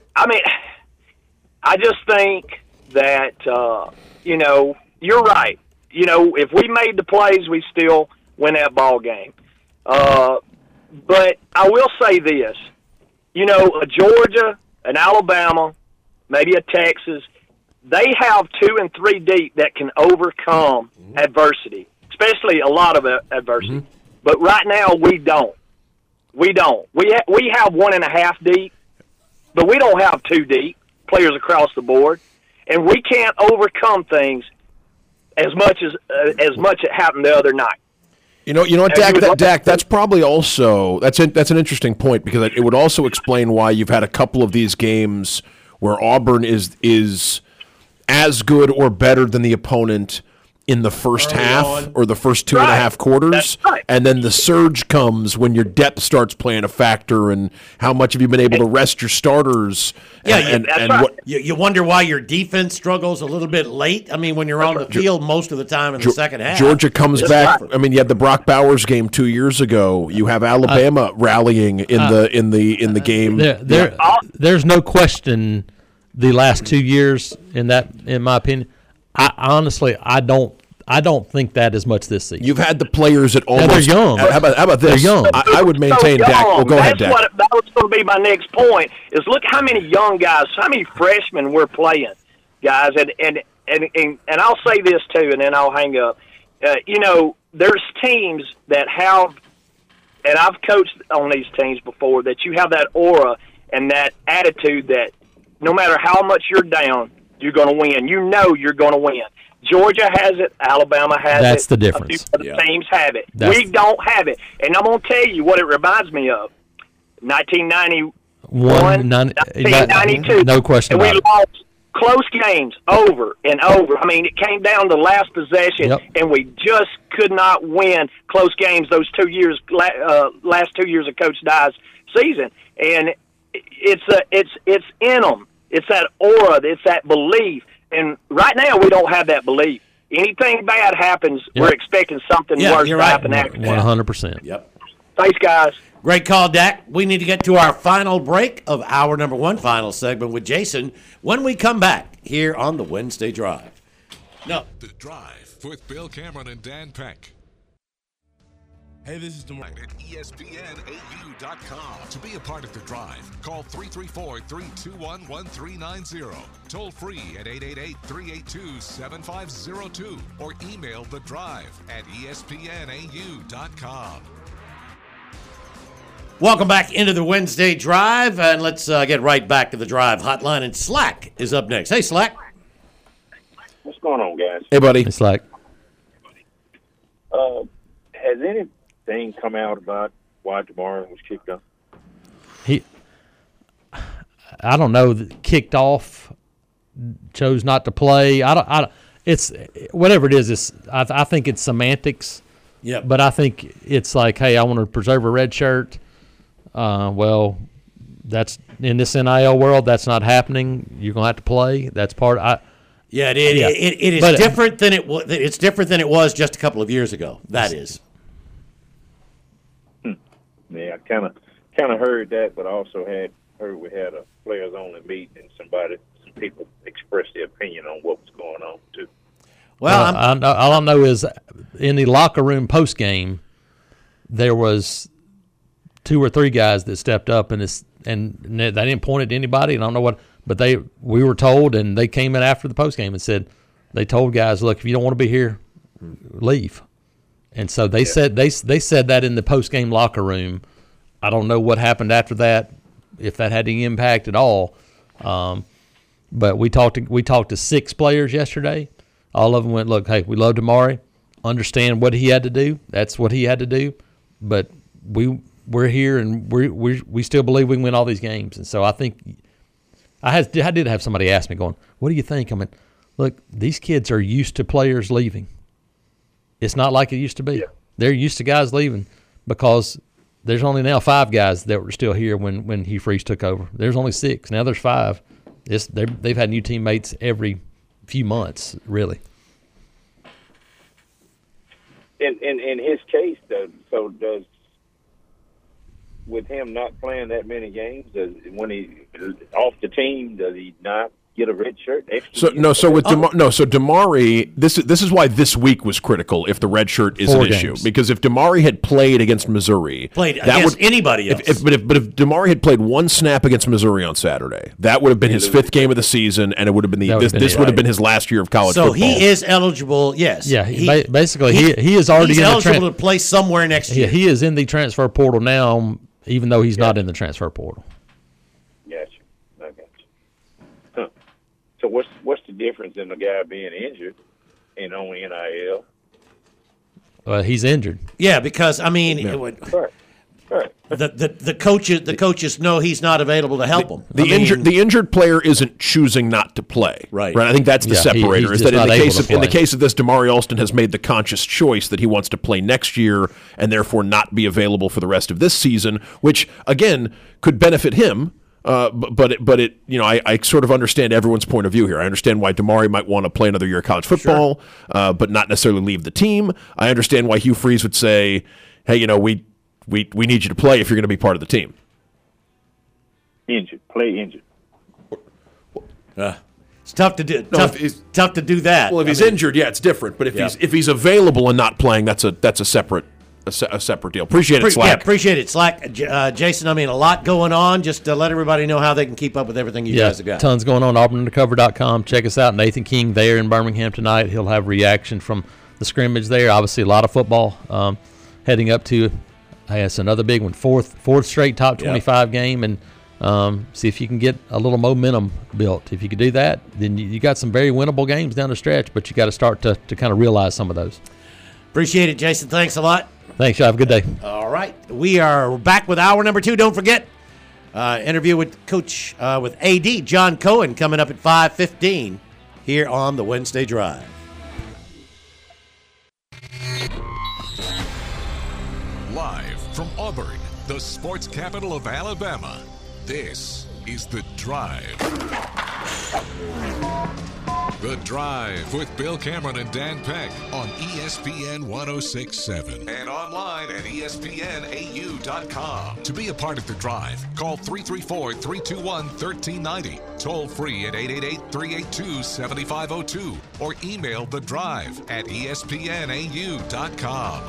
just think that, you're right. If we made the plays, we still win that ball game. But I will say this. A Georgia, an Alabama, maybe a Texas, they have 2 and 3 deep that can overcome adversity, especially a lot of adversity. Mm-hmm. But right now, we don't. We don't. We have 1.5 deep, but we don't have 2 deep players across the board, and we can't overcome things as much as it happened the other night. You know what, Dak? That's probably also that's an interesting point because it would also explain why you've had a couple of these games where Auburn is as good or better than the opponent in the first Early half on. or the first two and a half quarters, That's right. and then the surge comes when your depth starts playing a factor, and how much have you been able to rest your starters? And that's right. You wonder why your defense struggles a little bit late. I mean, when you're on the field most of the time in the second half. Georgia comes back. I mean, you had the Brock Bowers game 2 years ago. You have Alabama rallying in the game. There's no question. The last 2 years, in my opinion, I don't think that as much this season. You've had the players that almost. they're young. How about this? They're young. I would maintain Dak. Well, go ahead, Dak. That was going to be my next point. Is look how many young guys, how many freshmen we're playing, guys, and I'll say this too, and then I'll hang up. There's teams that have, and I've coached on these teams before, that you have that aura and that attitude that no matter how much you're down, you're going to win. You know you're going to win. Georgia has it. Alabama has it. That's the difference. A few other teams have it. We don't have it. And I'm going to tell you what it reminds me of. 1991, 1992. No question and about it. We lost close games over and over. I mean, it came down to last possession, and we just could not win close games those 2 years, last 2 years of Coach Dye's season. And it's in them. It's that aura. It's that belief. And right now, we don't have that belief. Anything bad happens, we're expecting something worse to happen after that. 100%. Yep. Thanks, guys. Great call, Dak. We need to get to our final break of hour number one, final segment with Jason when we come back here on the Wednesday Drive. No. The Drive with Bill Cameron and Dan Peck. Hey, this is DeMar. At ESPNAU.com. To be a part of The Drive, call 334-321-1390. Toll free at 888-382-7502. Or email The Drive at ESPNAU.com. Welcome back into the Wednesday Drive, and let's get right back to the Drive hotline. And Slack is up next. Hey, Slack. What's going on, guys? Hey, buddy. It's like, has anything come out about why DeMar was kicked off? I don't know. Kicked off, chose not to play. I don't. It's whatever it is. I think it's semantics. Yeah. But I think it's like, hey, I want to preserve a red shirt. Well, that's in this NIL world. That's not happening. You're gonna have to play. That's part. It is different than it was. It's different than it was just a couple of years ago. That is. Yeah, I kind of heard that, but I also heard we had a players only meeting, and some people expressed their opinion on what was going on too. Well, all I know is in the locker room post game, there was 2 or 3 guys that stepped up, and they didn't point at anybody. And I don't know what, but we were told, and they came in after the post game and said they told guys, look, if you don't want to be here, leave. And so they said they said that in the post game locker room. I don't know what happened after that, if that had any impact at all. But we talked to 6 players yesterday. All of them went, look, hey, we love Damari. Understand what he had to do. That's what he had to do. But we're here, and we still believe we can win all these games. And so I think I did have somebody ask me, going, what do you think? I mean, look, these kids are used to players leaving. It's not like it used to be. Yeah. They're used to guys leaving because there's only now 5 guys that were still here when Hugh Freeze took over. There's only 6. Now there's 5. They've had new teammates every few months, really. In his case, so does, with him not playing that many games, when he off the team, does he not get a red shirt? Damari, this is why this week was critical. If the red shirt is 4 an issue, games. because if Damari had played against Missouri, anybody else. If Damari had played 1 snap against Missouri on Saturday, that would have been his 5th game of the season, and it would have been this would have been his last year of college football. So he is eligible. Yes. Yeah. He is already he's eligible to play somewhere next year. He is in the transfer portal now, even though he's not in the transfer portal. So what's the difference in the guy being injured and on NIL? He's injured. Yeah, because I mean, the coaches know he's not available to help them. The injured player isn't choosing not to play. Right. I think that's the separator. He's is that in the play. case of this, Damari Alston has made the conscious choice that he wants to play next year and therefore not be available for the rest of this season, which again could benefit him. But I sort of understand everyone's point of view here. I understand why Damari might want to play another year of college football, but not necessarily leave the team. I understand why Hugh Freeze would say, "Hey, we need you to play if you're going to be part of the team." Play injured. It's tough to do. Tough to do that. Well, if he's injured, it's different. But if he's available and not playing, that's a separate deal. Appreciate it, Slack. Yeah, appreciate it, Slack. Jason, a lot going on. Just to let everybody know how they can keep up with everything you guys have got. Tons going on. AuburnUndercover.com. Check us out. Nathan King there in Birmingham tonight. He'll have reaction from the scrimmage there. Obviously, a lot of football heading up to. It's another big one. Fourth straight top 25 game, and see if you can get a little momentum built. If you could do that, then you got some very winnable games down the stretch, but you got to start to kind of realize some of those. Appreciate it, Jason. Thanks a lot. Thanks, y'all. Have a good day. All right. We are back with hour number 2. Don't forget, interview with Coach, with AD John Cohen coming up at 5:15 here on the Wednesday Drive. Live from Auburn, the sports capital of Alabama, this is The Drive. The Drive with Bill Cameron and Dan Peck on ESPN 106.7 and online at ESPNAU.com. To be a part of The Drive, call 334-321-1390, toll free at 888-382-7502, or email The Drive at ESPNAU.com.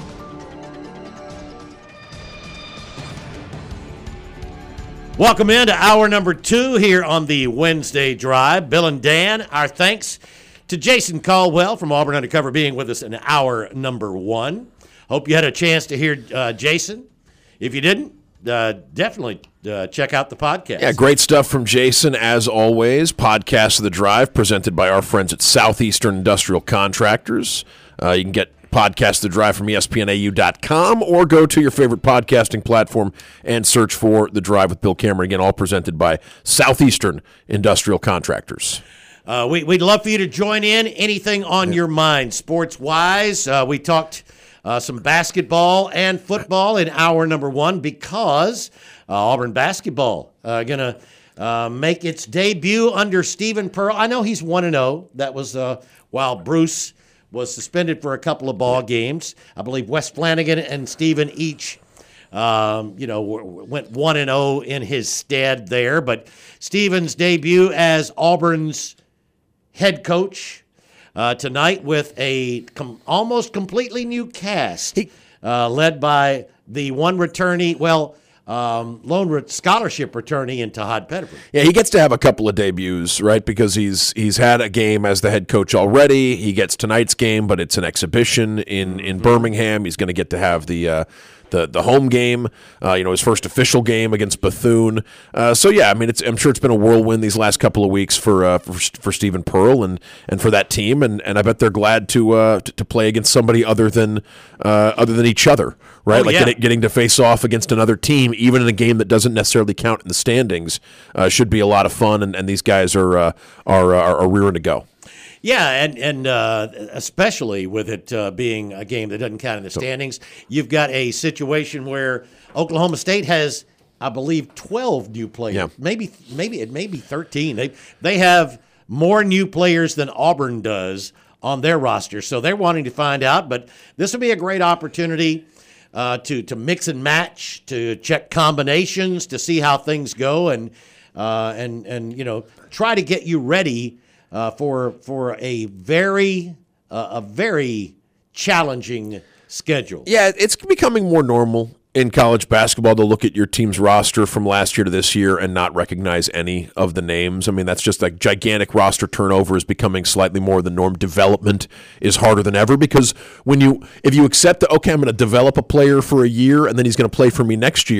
Welcome into hour number 2 here on the Wednesday Drive. Bill and Dan, our thanks to Jason Caldwell from Auburn Undercover being with us in hour number 1. Hope you had a chance to hear Jason. If you didn't, definitely check out the podcast. Yeah, great stuff from Jason, as always. Podcast of The Drive presented by our friends at Southeastern Industrial Contractors. You can get Podcast The Drive from ESPNAU.com or go to your favorite podcasting platform and search for The Drive with Bill Cameron. Again, all presented by Southeastern Industrial Contractors. We'd love for you to join in. Anything on your mind sports-wise. We talked some basketball and football in hour number 1 because Auburn basketball going to make its debut under Stephen Pearl. I know he's 1-0. That was while Bruce was suspended for a couple of ball games. I believe Wes Flanagan and Stephen each, went 1-0 in his stead there. But Stephen's debut as Auburn's head coach tonight with a almost completely new cast, led by the one returnee, lone scholarship returnee in Tahad Pettiford. Yeah, he gets to have a couple of debuts, right? Because he's had a game as the head coach already. He gets tonight's game, but it's an exhibition in Birmingham. He's going to get to have the home game, his first official game against Bethune. I'm sure it's been a whirlwind these last couple of weeks for Stephen Pearl and for that team, and I bet they're glad to play against somebody other than each other, right? Getting to face off against another team, even in a game that doesn't necessarily count in the standings, should be a lot of fun, and these guys are rearing to go. Yeah, and especially with it being a game that doesn't count in the standings, you've got a situation where Oklahoma State has, I believe, 12 new players. Yeah. Maybe 13. They have more new players than Auburn does on their roster, so they're wanting to find out. But this will be a great opportunity to mix and match, to check combinations, to see how things go, and try to get you ready. For a very challenging schedule. Yeah, it's becoming more normal in college basketball to look at your team's roster from last year to this year and not recognize any of the names. I mean, that's just like gigantic roster turnover is becoming slightly more the norm. Development is harder than ever because if you accept that, okay, I'm going to develop a player for a year and then he's going to play for me next year,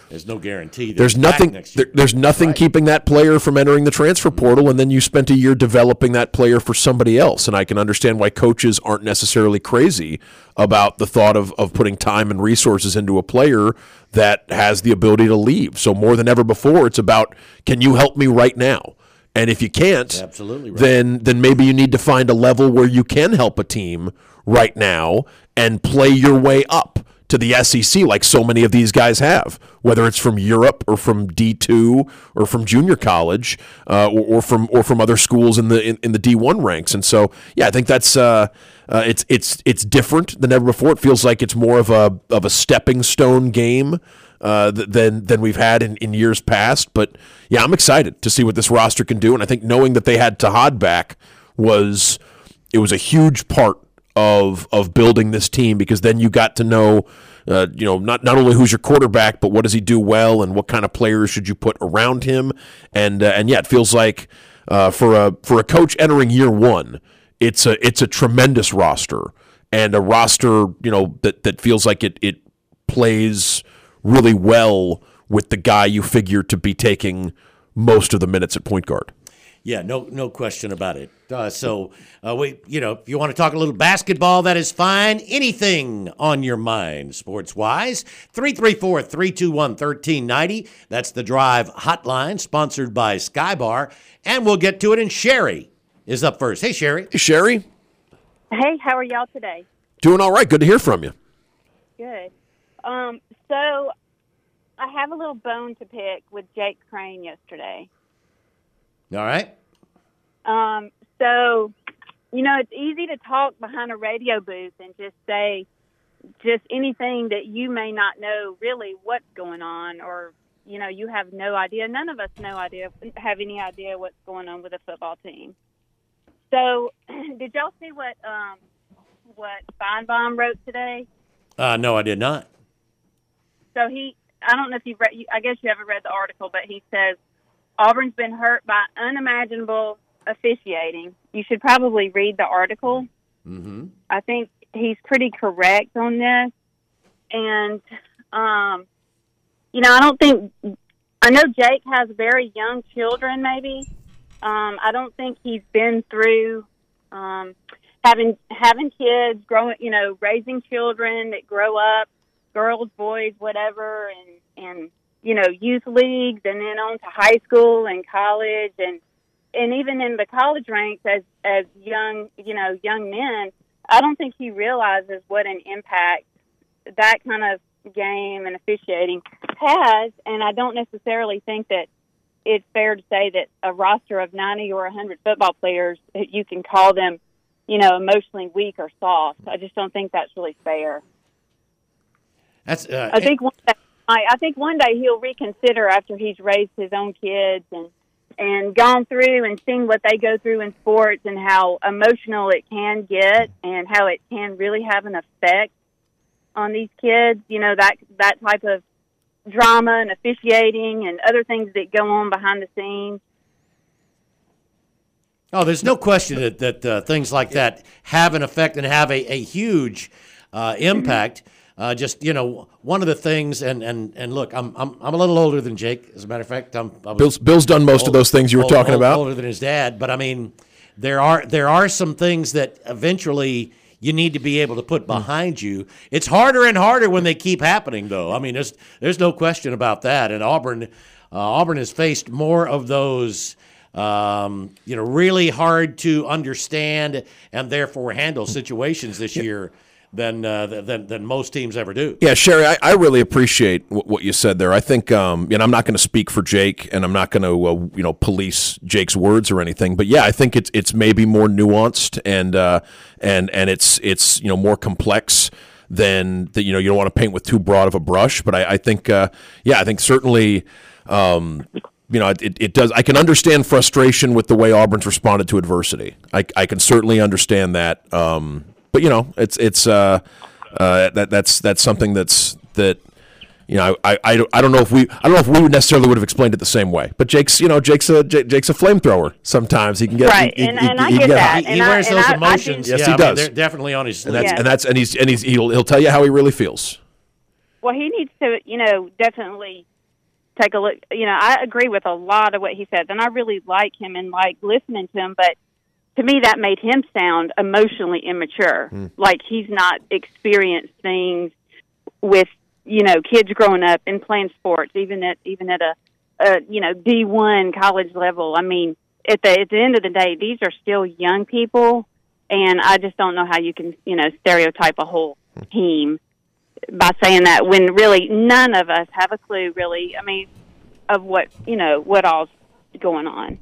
There's no guarantee. There's nothing. There's nothing keeping that player from entering the transfer portal, and then you spent a year developing that player for somebody else. And I can understand why coaches aren't necessarily crazy about the thought of putting time and resources into a player that has the ability to leave. So more than ever before, it's about, can you help me right now? And if you can't, absolutely right. then maybe you need to find a level where you can help a team right now and play your way up to the SEC like so many of these guys have, whether it's from Europe or from D2 or from junior college or from other schools in the D1 ranks. And so, yeah, I think that's it's different than ever before. It feels like it's more of a stepping stone game than we've had in years past. But yeah, I'm excited to see what this roster can do. And I think knowing that they had Tahad back was a huge part of building this team, because then you got to know, not only who's your quarterback, but what does he do well, and what kind of players should you put around him. And yeah, it feels like for a coach entering year one, it's a tremendous roster, and a roster that feels like it plays really well with the guy you figure to be taking most of the minutes at point guard. Yeah, no question about it. If you want to talk a little basketball, that is fine. Anything on your mind, sports-wise, 334-321-1390. That's the Drive hotline, sponsored by Skybar. And we'll get to it, and Sherry is up first. Hey, Sherry. Hey, Sherry. Hey, how are y'all today? Doing all right. Good to hear from you. Good. So I have a little bone to pick with Jake Crane yesterday. All right. So, it's easy to talk behind a radio booth and just say just anything that you may not know really what's going on, or, you have no idea. None of us have any idea what's going on with a football team. So, did y'all see what Feinbaum wrote today? No, I did not. So I don't know if you've read, I guess you haven't read the article, but he says, Auburn's been hurt by unimaginable officiating. You should probably read the article. Mm-hmm. I think he's pretty correct on this. And, I know Jake has very young children maybe. I don't think he's been through having kids, raising children that grow up, girls, boys, whatever, and youth leagues, and then on to high school and college, and even in the college ranks as young men. I don't think he realizes what an impact that kind of game and officiating has, and I don't necessarily think that it's fair to say that a roster of 90 or 100 football players, you can call them, emotionally weak or soft. I just don't think that's really fair. That's. I think one day he'll reconsider after he's raised his own kids and gone through and seen what they go through in sports and how emotional it can get and how it can really have an effect on these kids. That type of drama and officiating and other things that go on behind the scenes. Oh, there's no question that things like that have an effect and have a huge impact. One of the things, and look, I'm a little older than Jake. As a matter of fact, Bill's done most of those things you were talking about. Older than his dad, but I mean, there are some things that eventually you need to be able to put behind you. It's harder and harder when they keep happening, though. I mean, there's no question about that. And Auburn has faced more of those. Really hard to understand and therefore handle situations this year than most teams ever do. Yeah, Sherry, I really appreciate what you said there. I think, I'm not going to speak for Jake, and I'm not going to, police Jake's words or anything. But yeah, I think it's maybe more nuanced and it's more complex than that. You don't want to paint with too broad of a brush. But I think, I think certainly. It does. I can understand frustration with the way Auburn's responded to adversity. I can certainly understand that. But it's that's something that I don't know if we necessarily would have explained it the same way. But Jake's a flamethrower. Sometimes he can get right, and I get that. He wears those emotions. Yes, he does. They're definitely on his sleeve. And he'll tell you how he really feels. Well, he needs to definitely take a look. I agree with a lot of what he says, and I really like him and like listening to him, but to me that made him sound emotionally immature, like he's not experienced things with, kids growing up and playing sports, even at a D1 college level. I mean, at the end of the day, these are still young people, and I just don't know how you can, stereotype a whole team by saying that when really none of us have a clue, really, of what all's going on.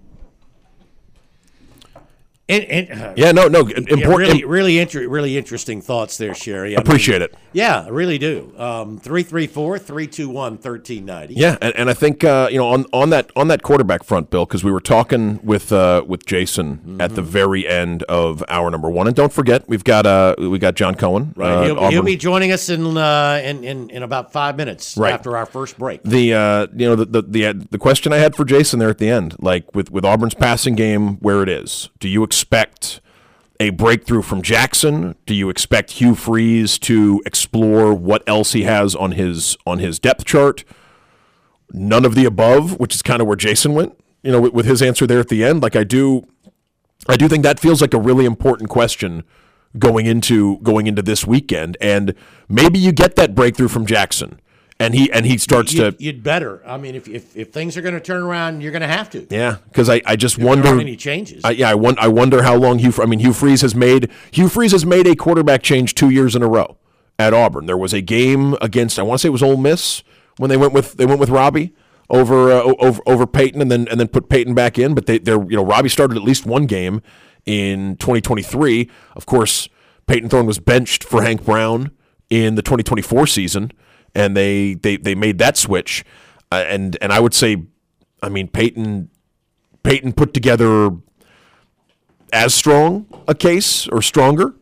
Important. Really interesting thoughts there, Sherry. Appreciate it. Yeah, I really do. 334-321-1390. Yeah, and I think on that quarterback front, Bill, because we were talking with Jason at the very end of hour number 1, and don't forget we got John Cohen. Right, he'll be joining us in about 5 minutes after our first break. The question I had for Jason there at the end, like with Auburn's passing game where it is, do you expect a breakthrough from Jackson? Do you expect Hugh Freeze to explore what else he has on his depth chart? None of the above, which is kind of where Jason went, with his answer there at the end. Like I do think that feels like a really important question going into this weekend, and maybe you get that breakthrough from Jackson. And he starts to. You'd better. I mean, if things are going to turn around, you're going to have to. Yeah, because I just wonder. There aren't any changes. I wonder how long Hugh Freeze has made a quarterback change 2 years in a row at Auburn. There was a game against, I want to say it was Ole Miss, when they went with Robbie over Peyton and then put Peyton back in. But Robbie started at least one game in 2023. Of course, Peyton Thorne was benched for Hank Brown in the 2024 season. And they made that switch, and I would say, Peyton put together as strong a case or stronger.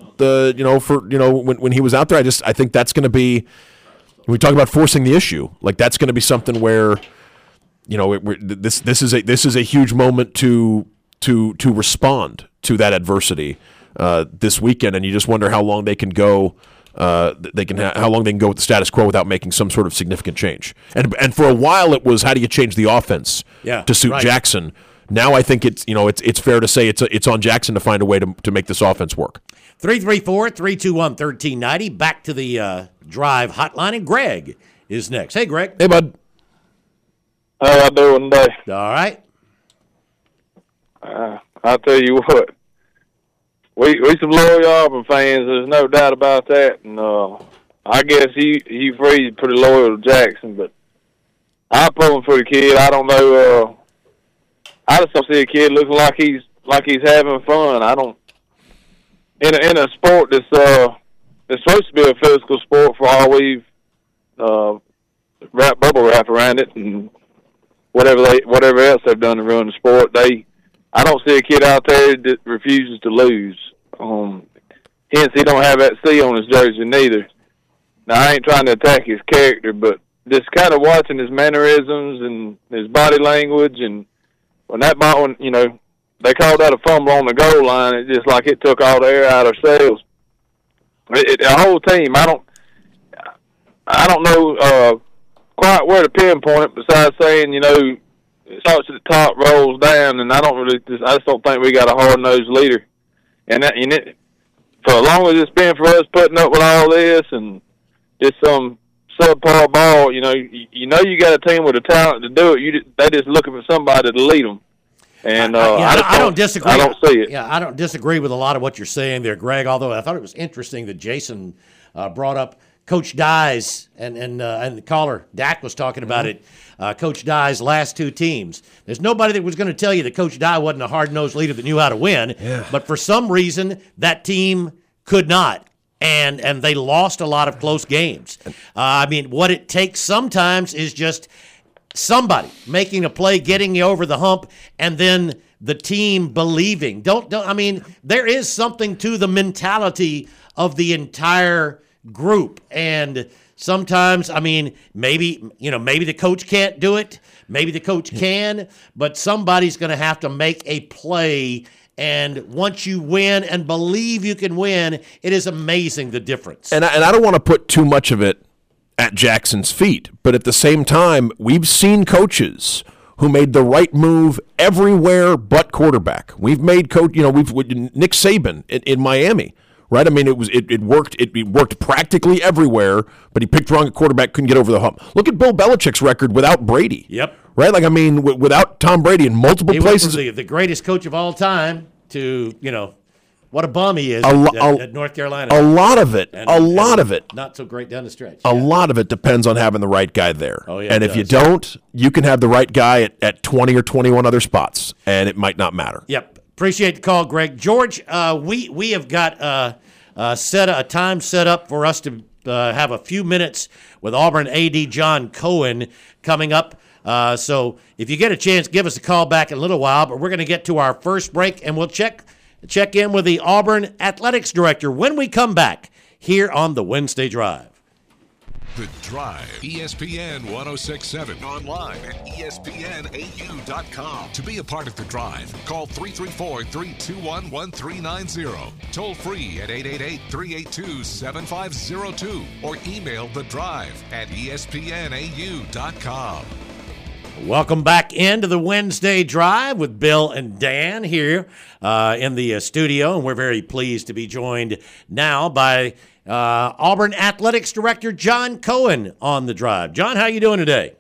When he was out there, I think that's going to be, when we talk about forcing the issue, like that's going to be something where, this is a huge moment to respond to that adversity this weekend, and you just wonder how long they can go. How long they can go with the status quo without making some sort of significant change. And for a while it was, how do you change the offense to suit Jackson? Now I think it's fair to say it's on Jackson to find a way to make this offense work. 334-321-1390. Back to the drive hotline, and Greg is next. Hey, Greg. Hey, bud. How y'all doing today? All right. I'll tell you what. We some loyal Auburn fans. There's no doubt about that. And I guess Hugh Freeze pretty loyal to Jackson, but I'm pulling for the kid. I don't know. I just don't see a kid looking like he's having fun. I don't. In a sport that's supposed to be a physical sport, for all we've bubble wrap around it and whatever else they've done to ruin the sport, I don't see a kid out there that refuses to lose. Hence, he don't have that C on his jersey neither. Now, I ain't trying to attack his character, but just kind of watching his mannerisms and his body language, and when they called that a fumble on the goal line, it just like it took all the air out of ourselves. The whole team, I don't know quite where to pinpoint it, besides saying, it starts at the top, rolls down, and I just don't think we got a hard-nosed leader. And for as long as it's been for us putting up with all this and just some subpar ball, you got a team with the talent to do it. They just looking for somebody to lead them. And I don't disagree. I don't see it. Yeah, I don't disagree with a lot of what you're saying there, Greg. Although I thought it was interesting that Jason brought up Coach Dye's and the caller Dak was talking about it. Coach Dye's last two teams. There's nobody that was going to tell you that Coach Dye wasn't a hard-nosed leader that knew how to win. Yeah. But for some reason, that team could not, and they lost a lot of close games. What it takes sometimes is just somebody making a play, getting you over the hump, and then the team believing. There is something to the mentality of the entire group, and sometimes, maybe the coach can't do it. Maybe the coach can, but somebody's going to have to make a play. And once you win and believe you can win, it is amazing the difference. And I don't want to put too much of it at Jackson's feet. But at the same time, we've seen coaches who made the right move everywhere but quarterback. We've made Nick Saban in Miami, right? I mean, it worked practically everywhere, but he picked wrong at quarterback, couldn't get over the hump. Look at Bill Belichick's record without Brady. Yep. Right? Like, I mean, without Tom Brady in multiple places. He was the greatest coach of all time to, what a bum he is at North Carolina. A lot of it. Not so great down the stretch. A lot of it depends on having the right guy there. Oh, yeah, and if you don't, you can have the right guy at 20 or 21 other spots, and it might not matter. Yep. Appreciate the call, Greg. George, we have got a time set up for us to have a few minutes with Auburn AD John Cohen coming up. So if you get a chance, give us a call back in a little while. But we're going to get to our first break, and we'll check in with the Auburn Athletics Director when we come back here on the Wednesday Drive. The Drive, ESPN 106.7, online at ESPNAU.com. To be a part of The Drive, call 334-321-1390. Toll free at 888-382-7502 or email The Drive at ESPNAU.com. Welcome back into the Wednesday Drive with Bill and Dan here in the studio, and we're very pleased to be joined now by Auburn Athletics Director John Cohen on the Drive. John, how you doing today?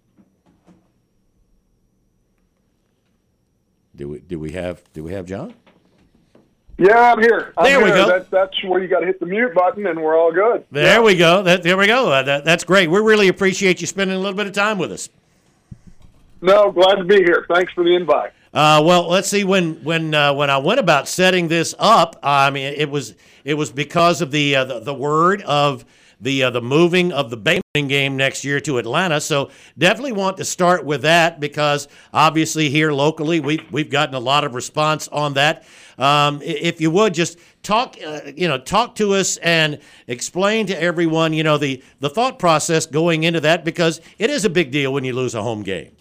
Do we have John? Yeah, I'm here. There we go. That's where you got to hit the mute button, and we're all good. There we go. There we go. That's great. We really appreciate you spending a little bit of time with us. No, glad to be here. Thanks for the invite. Well, let's see. When I went about setting this up, I mean, it was because of the word of the moving of the Bateman game next year to Atlanta. So definitely want to start with that because obviously here locally we've gotten a lot of response on that. If you would just talk to us and explain to everyone, the thought process going into that, because it is a big deal when you lose a home game.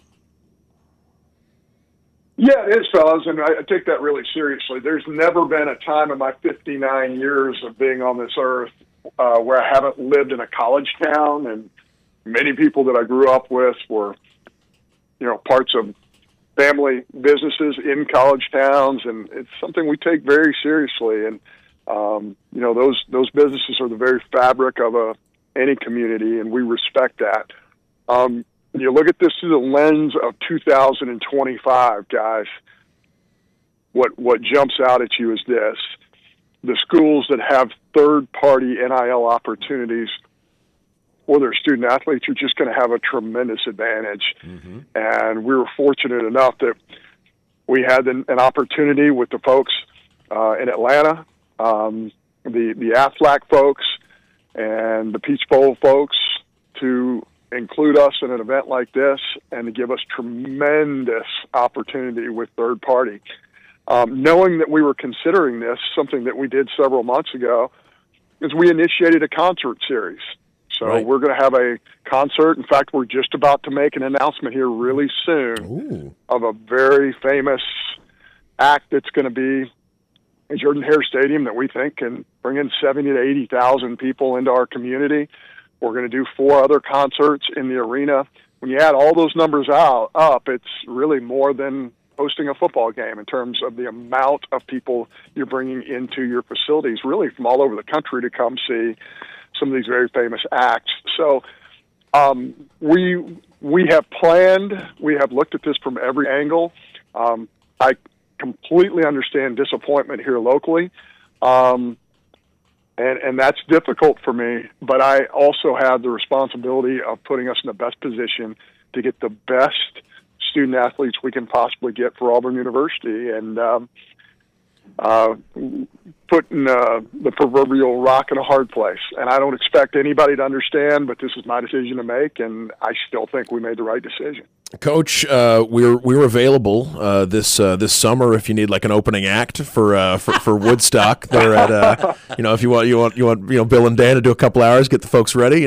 Yeah, it is, fellas, and I take that really seriously. There's never been a time in my 59 years of being on this earth where I haven't lived in a college town, and many people that I grew up with were, parts of family businesses in college towns, and it's something we take very seriously. And those businesses are the very fabric of any community, and we respect that. When you look at this through the lens of 2025, guys, what jumps out at you is this. The schools that have third-party NIL opportunities for their student athletes are just going to have a tremendous advantage. Mm-hmm. And we were fortunate enough that we had an opportunity with the folks in Atlanta, the AFLAC folks, and the Peach Bowl folks to include us in an event like this and to give us tremendous opportunity with third party. Knowing that we were considering this, something that we did several months ago, is we initiated a concert series. So We're going to have a concert. In fact, we're just about to make an announcement here really soon of a very famous act that's going to be in Jordan-Hare Stadium that we think can bring in 70,000 to 80,000 people into our community. We're going to do 4 other concerts in the arena. When you add all those numbers up, it's really more than hosting a football game in terms of the amount of people you're bringing into your facilities, really from all over the country to come see some of these very famous acts. So we have planned, we have looked at this from every angle. I completely understand disappointment here locally. And that's difficult for me, but I also have the responsibility of putting us in the best position to get the best student athletes we can possibly get for Auburn University, and putting the proverbial rock in a hard place. And I don't expect anybody to understand, but this is my decision to make, and I still think we made the right decision. Coach, we're available this summer if you need like an opening act for Woodstock. They're at if you want Bill and Dan to do a couple hours, get the folks ready.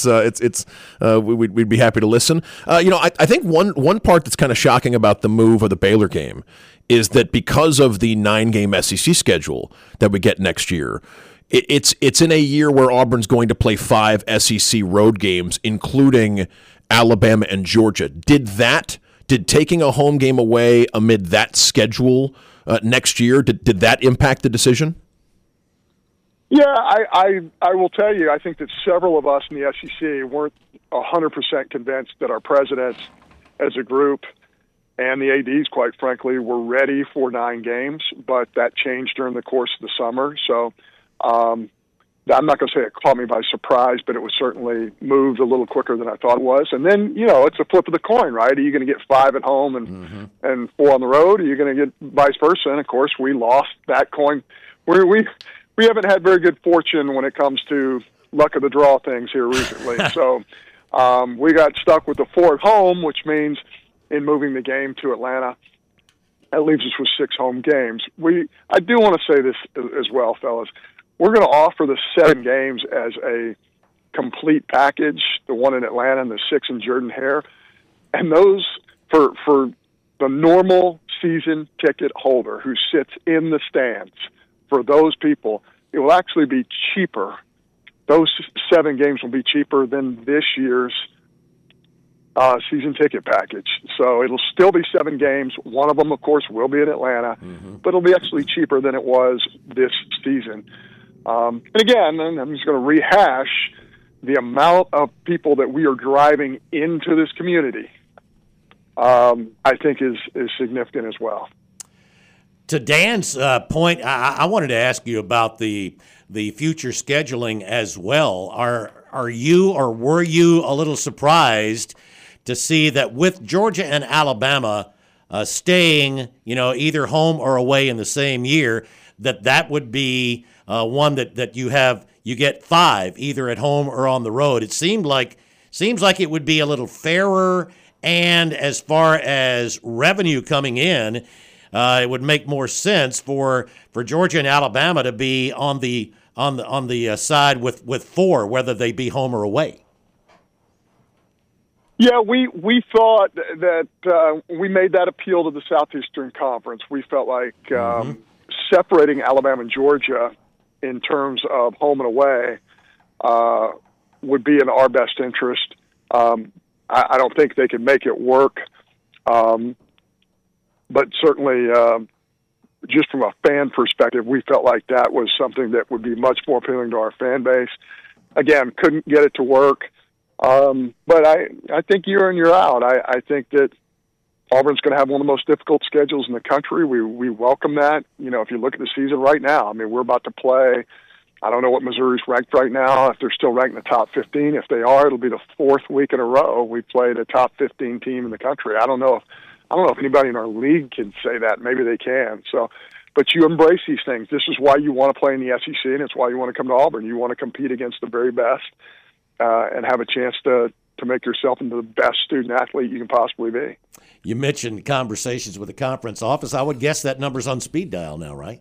We'd be happy to listen. I think one part that's kind of shocking about the move of the Baylor game is that because of the 9-game SEC schedule that we get next year, it's in a year where Auburn's going to play 5 SEC road games, including Alabama and Georgia. Did taking a home game away amid that schedule next year, did that impact the decision? Yeah, I will tell you, I think that several of us in the SEC weren't 100% convinced that our presidents as a group and the ADs, quite frankly, were ready for 9 games, but that changed during the course of the summer. So I'm not going to say it caught me by surprise, but it was certainly moved a little quicker than I thought it was. And then, it's a flip of the coin, right? Are you going to get 5 at home and 4 on the road? Or are you going to get vice versa? And, of course, we lost that coin. We haven't had very good fortune when it comes to luck of the draw things here recently. So we got stuck with the 4 at home, which means in moving the game to Atlanta, that leaves us with 6 home games. I do want to say this as well, fellas. We're going to offer the 7 games as a complete package, the 1 in Atlanta and the 6 in Jordan-Hare. And those, for the normal season ticket holder who sits in the stands, for those people, it will actually be cheaper. Those 7 games will be cheaper than this year's season ticket package. So it'll still be 7 games. One of them, of course, will be in Atlanta, but it'll be actually cheaper than it was this season. And again, I'm just going to rehash the amount of people that we are driving into this community, I think is significant as well. To Dan's point, I wanted to ask you about the future scheduling as well. Are you or were you a little surprised to see that with Georgia and Alabama staying, either home or away in the same year, that would be one that you get 5 either at home or on the road? It seems like it would be a little fairer, and as far as revenue coming in, it would make more sense for Georgia and Alabama to be on the side with 4, whether they be home or away. Yeah, we thought that we made that appeal to the Southeastern Conference. We felt like separating Alabama and Georgia in terms of home and away would be in our best interest. I don't think they could make it work, but certainly just from a fan perspective, we felt like that was something that would be much more appealing to our fan base. Again, couldn't get it to work. But I think year in, year out, I think that Auburn's going to have one of the most difficult schedules in the country. We welcome that. If you look at the season right now, we're about to play. I don't know what Missouri's ranked right now, if they're still ranked in the top 15. If they are, it'll be the 4th week in a row we played a top 15 team in the country. I don't know if anybody in our league can say that. Maybe they can. So, but you embrace these things. This is why you want to play in the SEC, and it's why you want to come to Auburn. You want to compete against the very best. And have a chance to make yourself into the best student athlete you can possibly be. You mentioned conversations with the conference office. I would guess that number's on speed dial now, right?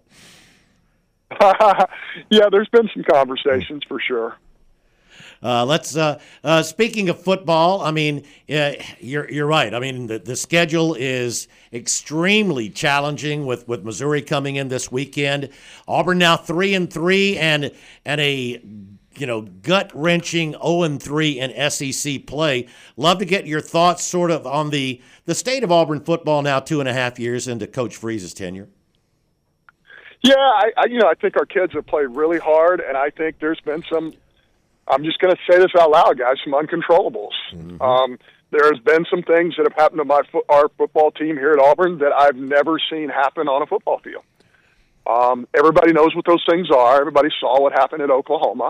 Yeah, there's been some conversations for sure. Let's. Speaking of football, you're right. The schedule is extremely challenging with Missouri coming in this weekend. Auburn now 3-3 and a gut-wrenching 0-3 in SEC play. Love to get your thoughts sort of on the state of Auburn football now 2.5 years into Coach Freese's tenure. Yeah, I think our kids have played really hard, and I think there's been some, I'm just going to say this out loud, guys, some uncontrollables. There's been some things that have happened to our football team here at Auburn that I've never seen happen on a football field. Everybody knows what those things are. Everybody saw what happened at Oklahoma.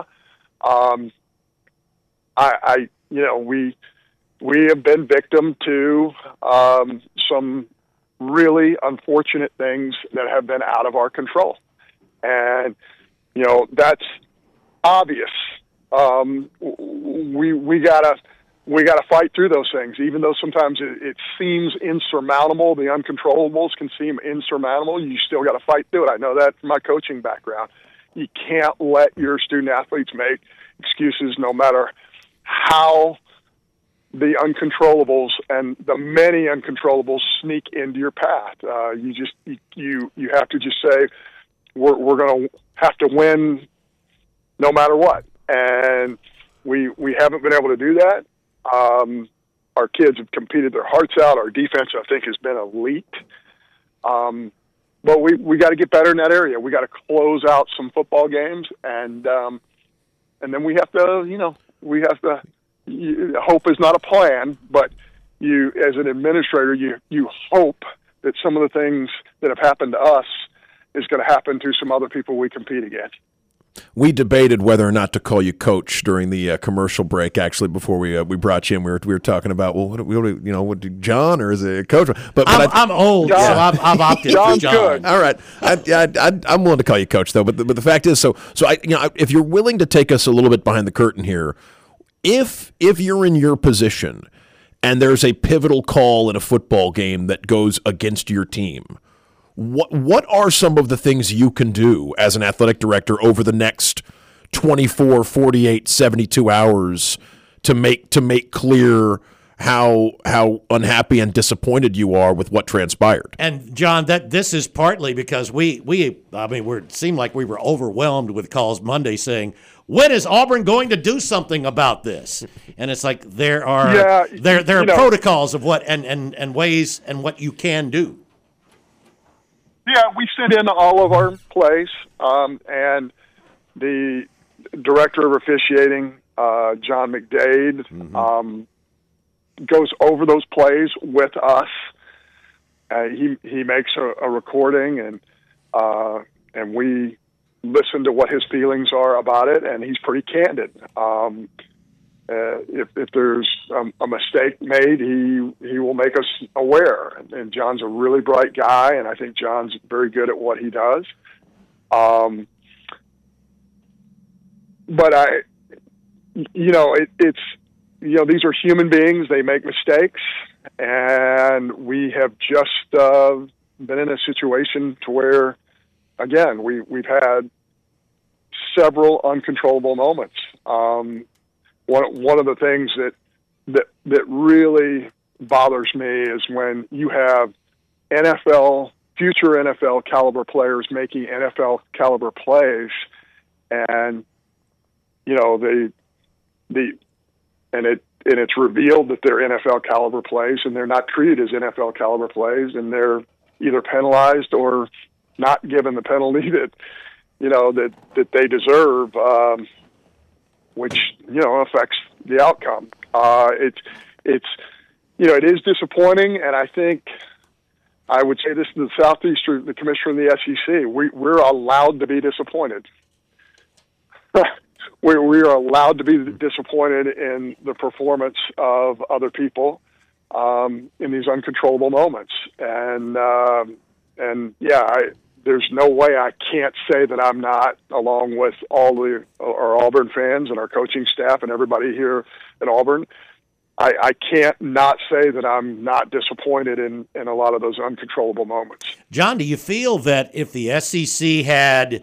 We have been victim to some really unfortunate things that have been out of our control, and that's obvious. We gotta fight through those things, even though sometimes it seems insurmountable. The uncontrollables can seem insurmountable. You still got to fight through it. I know that from my coaching background. You can't let your student athletes make excuses, no matter how the uncontrollables and the many uncontrollables sneak into your path. You have to just say, we're going to have to win no matter what. And we haven't been able to do that. Our kids have competed their hearts out. Our defense, I think, has been elite. But we got to get better in that area. We got to close out some football games, and then we have to, hope is not a plan, but you, as an administrator, you hope that some of the things that have happened to us is going to happen to some other people we compete against. We debated whether or not to call you coach during the commercial break. Actually, before we brought you in, we were talking about, well, what John, or is it Coach? But I'm old, John, so I've opted for John. Good. All right, I'm willing to call you Coach though. But the fact is, so if you're willing to take us a little bit behind the curtain here, if you're in your position and there's a pivotal call in a football game that goes against your team, what are some of the things you can do as an athletic director over the next 24, 48, 72 hours to make clear how unhappy and disappointed you are with what transpired? And John, this is partly because it seemed like we were overwhelmed with calls Monday saying, when is Auburn going to do something about this? And it's like there are protocols of what and ways and what you can do. Yeah, we sit in all of our plays, and the director of officiating, John McDade, goes over those plays with us. He makes a recording, and we listen to what his feelings are about it, and he's pretty candid. If there's a mistake made, he will make us aware. And John's a really bright guy, and I think John's very good at what he does. But these are human beings. They make mistakes, and we have just been in a situation to where, again, we've had several uncontrollable moments. One of the things that really bothers me is when you have future NFL caliber players making NFL caliber plays, and it's revealed that they're NFL caliber plays, and they're not treated as NFL caliber plays, and they're either penalized or not given the penalty that they deserve. Which affects the outcome. It is disappointing, and I think I would say this to the Southeast, the commissioner in the SEC. We're allowed to be disappointed. We are allowed to be disappointed in the performance of other people in these uncontrollable moments, there's no way I can't say that I'm not, along with all our Auburn fans and our coaching staff and everybody here at Auburn. I can't not say that I'm not disappointed in a lot of those uncontrollable moments. John, do you feel that if the SEC had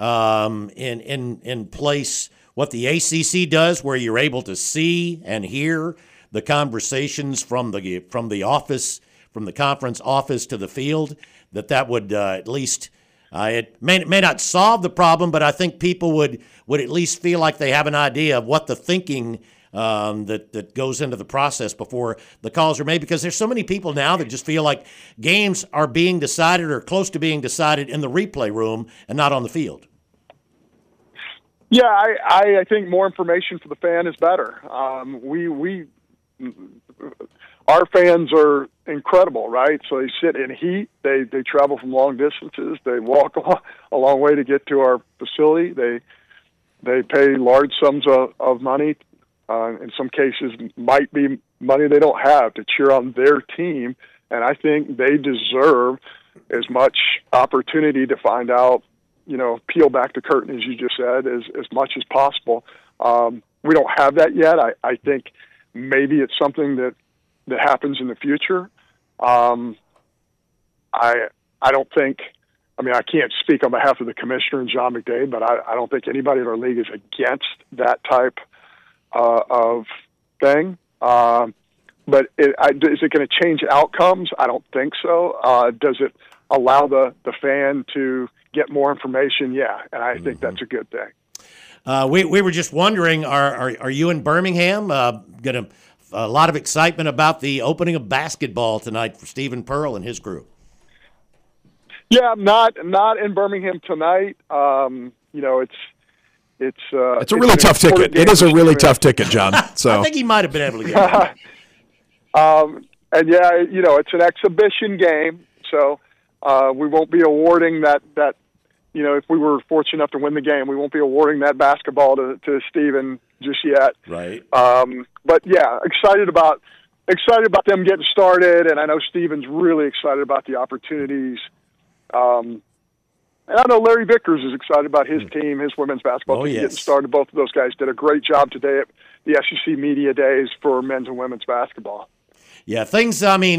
in place what the ACC does, where you're able to see and hear the conversations from the office, from the conference office to the field, that would at least it may not solve the problem, but I think people would at least feel like they have an idea of what the thinking that goes into the process before the calls are made, because there's so many people now that just feel like games are being decided or close to being decided in the replay room and not on the field. Yeah, I think more information for the fan is better. Our fans are incredible, right? So they sit in heat. They travel from long distances. They walk a long way to get to our facility. They pay large sums of money. In some cases, might be money they don't have to cheer on their team. And I think they deserve as much opportunity to find out, peel back the curtain, as you just said, as much as possible. We don't have that yet. I think maybe it's something that happens in the future. I don't think, I can't speak on behalf of the commissioner and John McDade, but I don't think anybody in our league is against that type of thing. But is it going to change outcomes? I don't think so. Does it allow the fan to get more information? Yeah, and I think that's a good thing. We were just wondering, are you in Birmingham? Going to a lot of excitement about the opening of basketball tonight for Stephen Pearl and his group. Yeah, I'm not in Birmingham tonight. It's a really tough ticket. It is a really tough ticket, John. So I think he might have been able to get it. And yeah, it's an exhibition game, so we won't be awarding that. If we were fortunate enough to win the game, we won't be awarding that basketball to Stephen just yet. Right. But yeah, excited about them getting started, and I know Stephen's really excited about the opportunities. And I know Larry Vickers is excited about his team, his women's basketball team getting started. Both of those guys did a great job today at the SEC Media Days for men's and women's basketball. Yeah, things,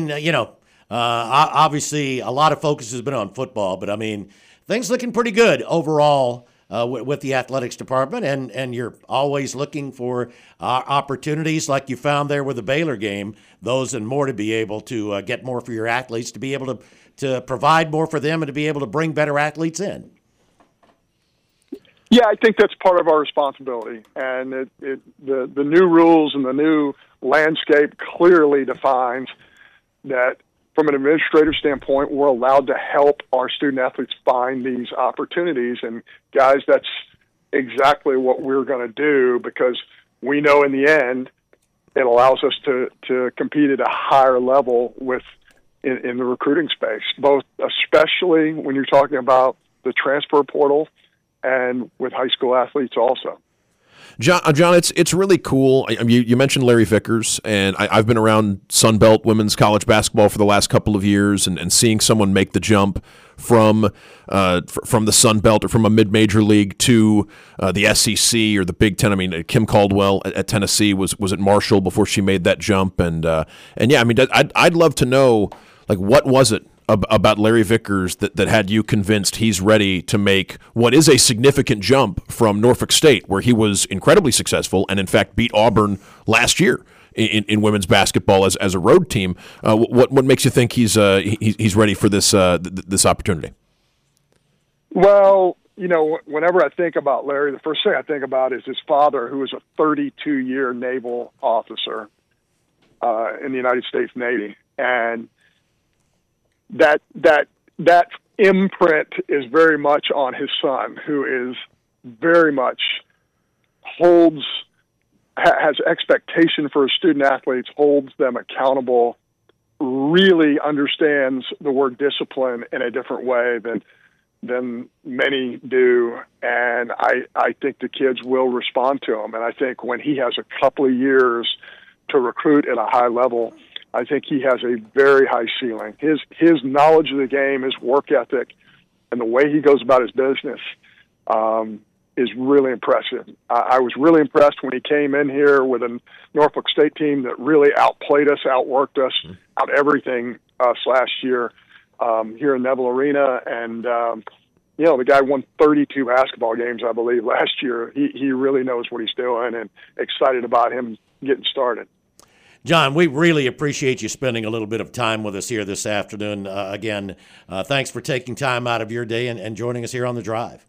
obviously a lot of focus has been on football, but, things looking pretty good overall with the athletics department, and you're always looking for opportunities like you found there with the Baylor game, those and more to be able to get more for your athletes, to be able to provide more for them and to be able to bring better athletes in. Yeah, I think that's part of our responsibility, and the new rules and the new landscape clearly defines that from an administrative standpoint, we're allowed to help our student athletes find these opportunities. And guys, that's exactly what we're going to do, because we know in the end it allows us to compete at a higher level in the recruiting space, especially when you're talking about the transfer portal and with high school athletes also. John, it's really cool. You mentioned Larry Vickers, and I've been around Sun Belt women's college basketball for the last couple of years, and seeing someone make the jump from the Sun Belt or from a mid-major league to the SEC or the Big Ten. Kim Caldwell at Tennessee was at Marshall before she made that jump, and yeah, I'd love to know, like, what was it about Larry Vickers that had you convinced he's ready to make what is a significant jump from Norfolk State, where he was incredibly successful and in fact beat Auburn last year in women's basketball as a road team. What makes you think he's ready for this opportunity? Well, whenever I think about Larry, the first thing I think about is his father, who was a 32-year naval officer in the United States Navy, and that imprint is very much on his son, who is very much has expectation for his student athletes, holds them accountable, really understands the word discipline in a different way than many do. And I think the kids will respond to him. And I think when he has a couple of years to recruit at a high level, I think he has a very high ceiling. His knowledge of the game, his work ethic, and the way he goes about his business is really impressive. I was really impressed when he came in here with a Norfolk State team that really outplayed us, outworked us, out everything us last year here in Neville Arena. And, the guy won 32 basketball games, I believe, last year. He really knows what he's doing, and excited about him getting started. John, we really appreciate you spending a little bit of time with us here this afternoon. Again, thanks for taking time out of your day and joining us here on The Drive.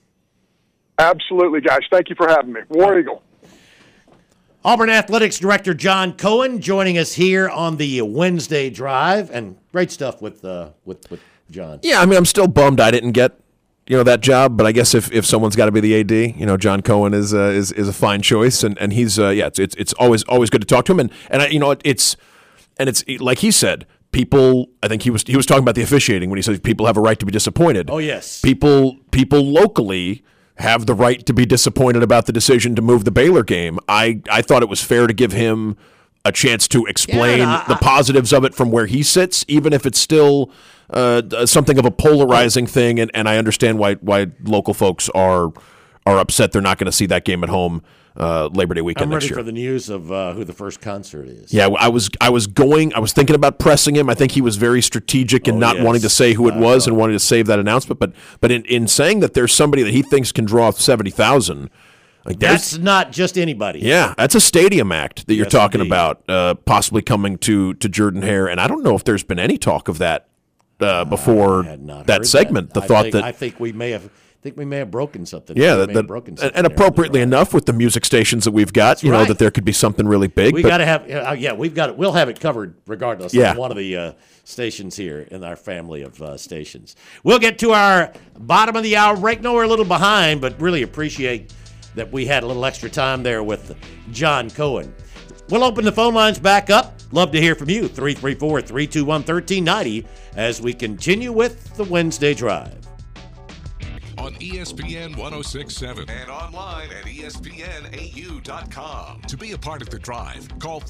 Absolutely, guys. Thank you for having me. War Eagle. Auburn Athletics Director John Cohen joining us here on the Wednesday Drive, and great stuff with John. Yeah, I'm still bummed I didn't get that job, but I guess if someone's got to be the AD, John Cohen is a fine choice, and he's it's always good to talk to him, and it's like he said, people. I think he was talking about the officiating when he said people have a right to be disappointed. Oh yes, people locally have the right to be disappointed about the decision to move the Baylor game. I thought it was fair to give him a chance to explain the positives of it from where he sits, even if it's still something of a polarizing thing, and I understand why local folks are upset they're not going to see that game at home Labor Day weekend next year. I'm ready for the news of who the first concert is. Yeah, I was thinking about pressing him. I think he was very strategic in not wanting to say who it was and wanting to save that announcement. But in saying that there's somebody that he thinks can draw 70,000. That's not just anybody. Yeah, that's a stadium act that you're talking about, possibly coming to Jordan-Hare, and I don't know if there's been any talk of that before that segment. I think we may have think we may have broken something. Yeah, and appropriately enough with the music stations that we've got, you know, that there could be something really big. We got to have, we'll have it covered regardless of one of the stations here in our family of stations. We'll get to our bottom of the hour break. No, we're a little behind, but really appreciate that we had a little extra time there with John Cohen. We'll open the phone lines back up. Love to hear from you, 334-321-1390, as we continue with the Wednesday Drive. On ESPN 106.7 and online at ESPNAU.com. To be a part of the drive, call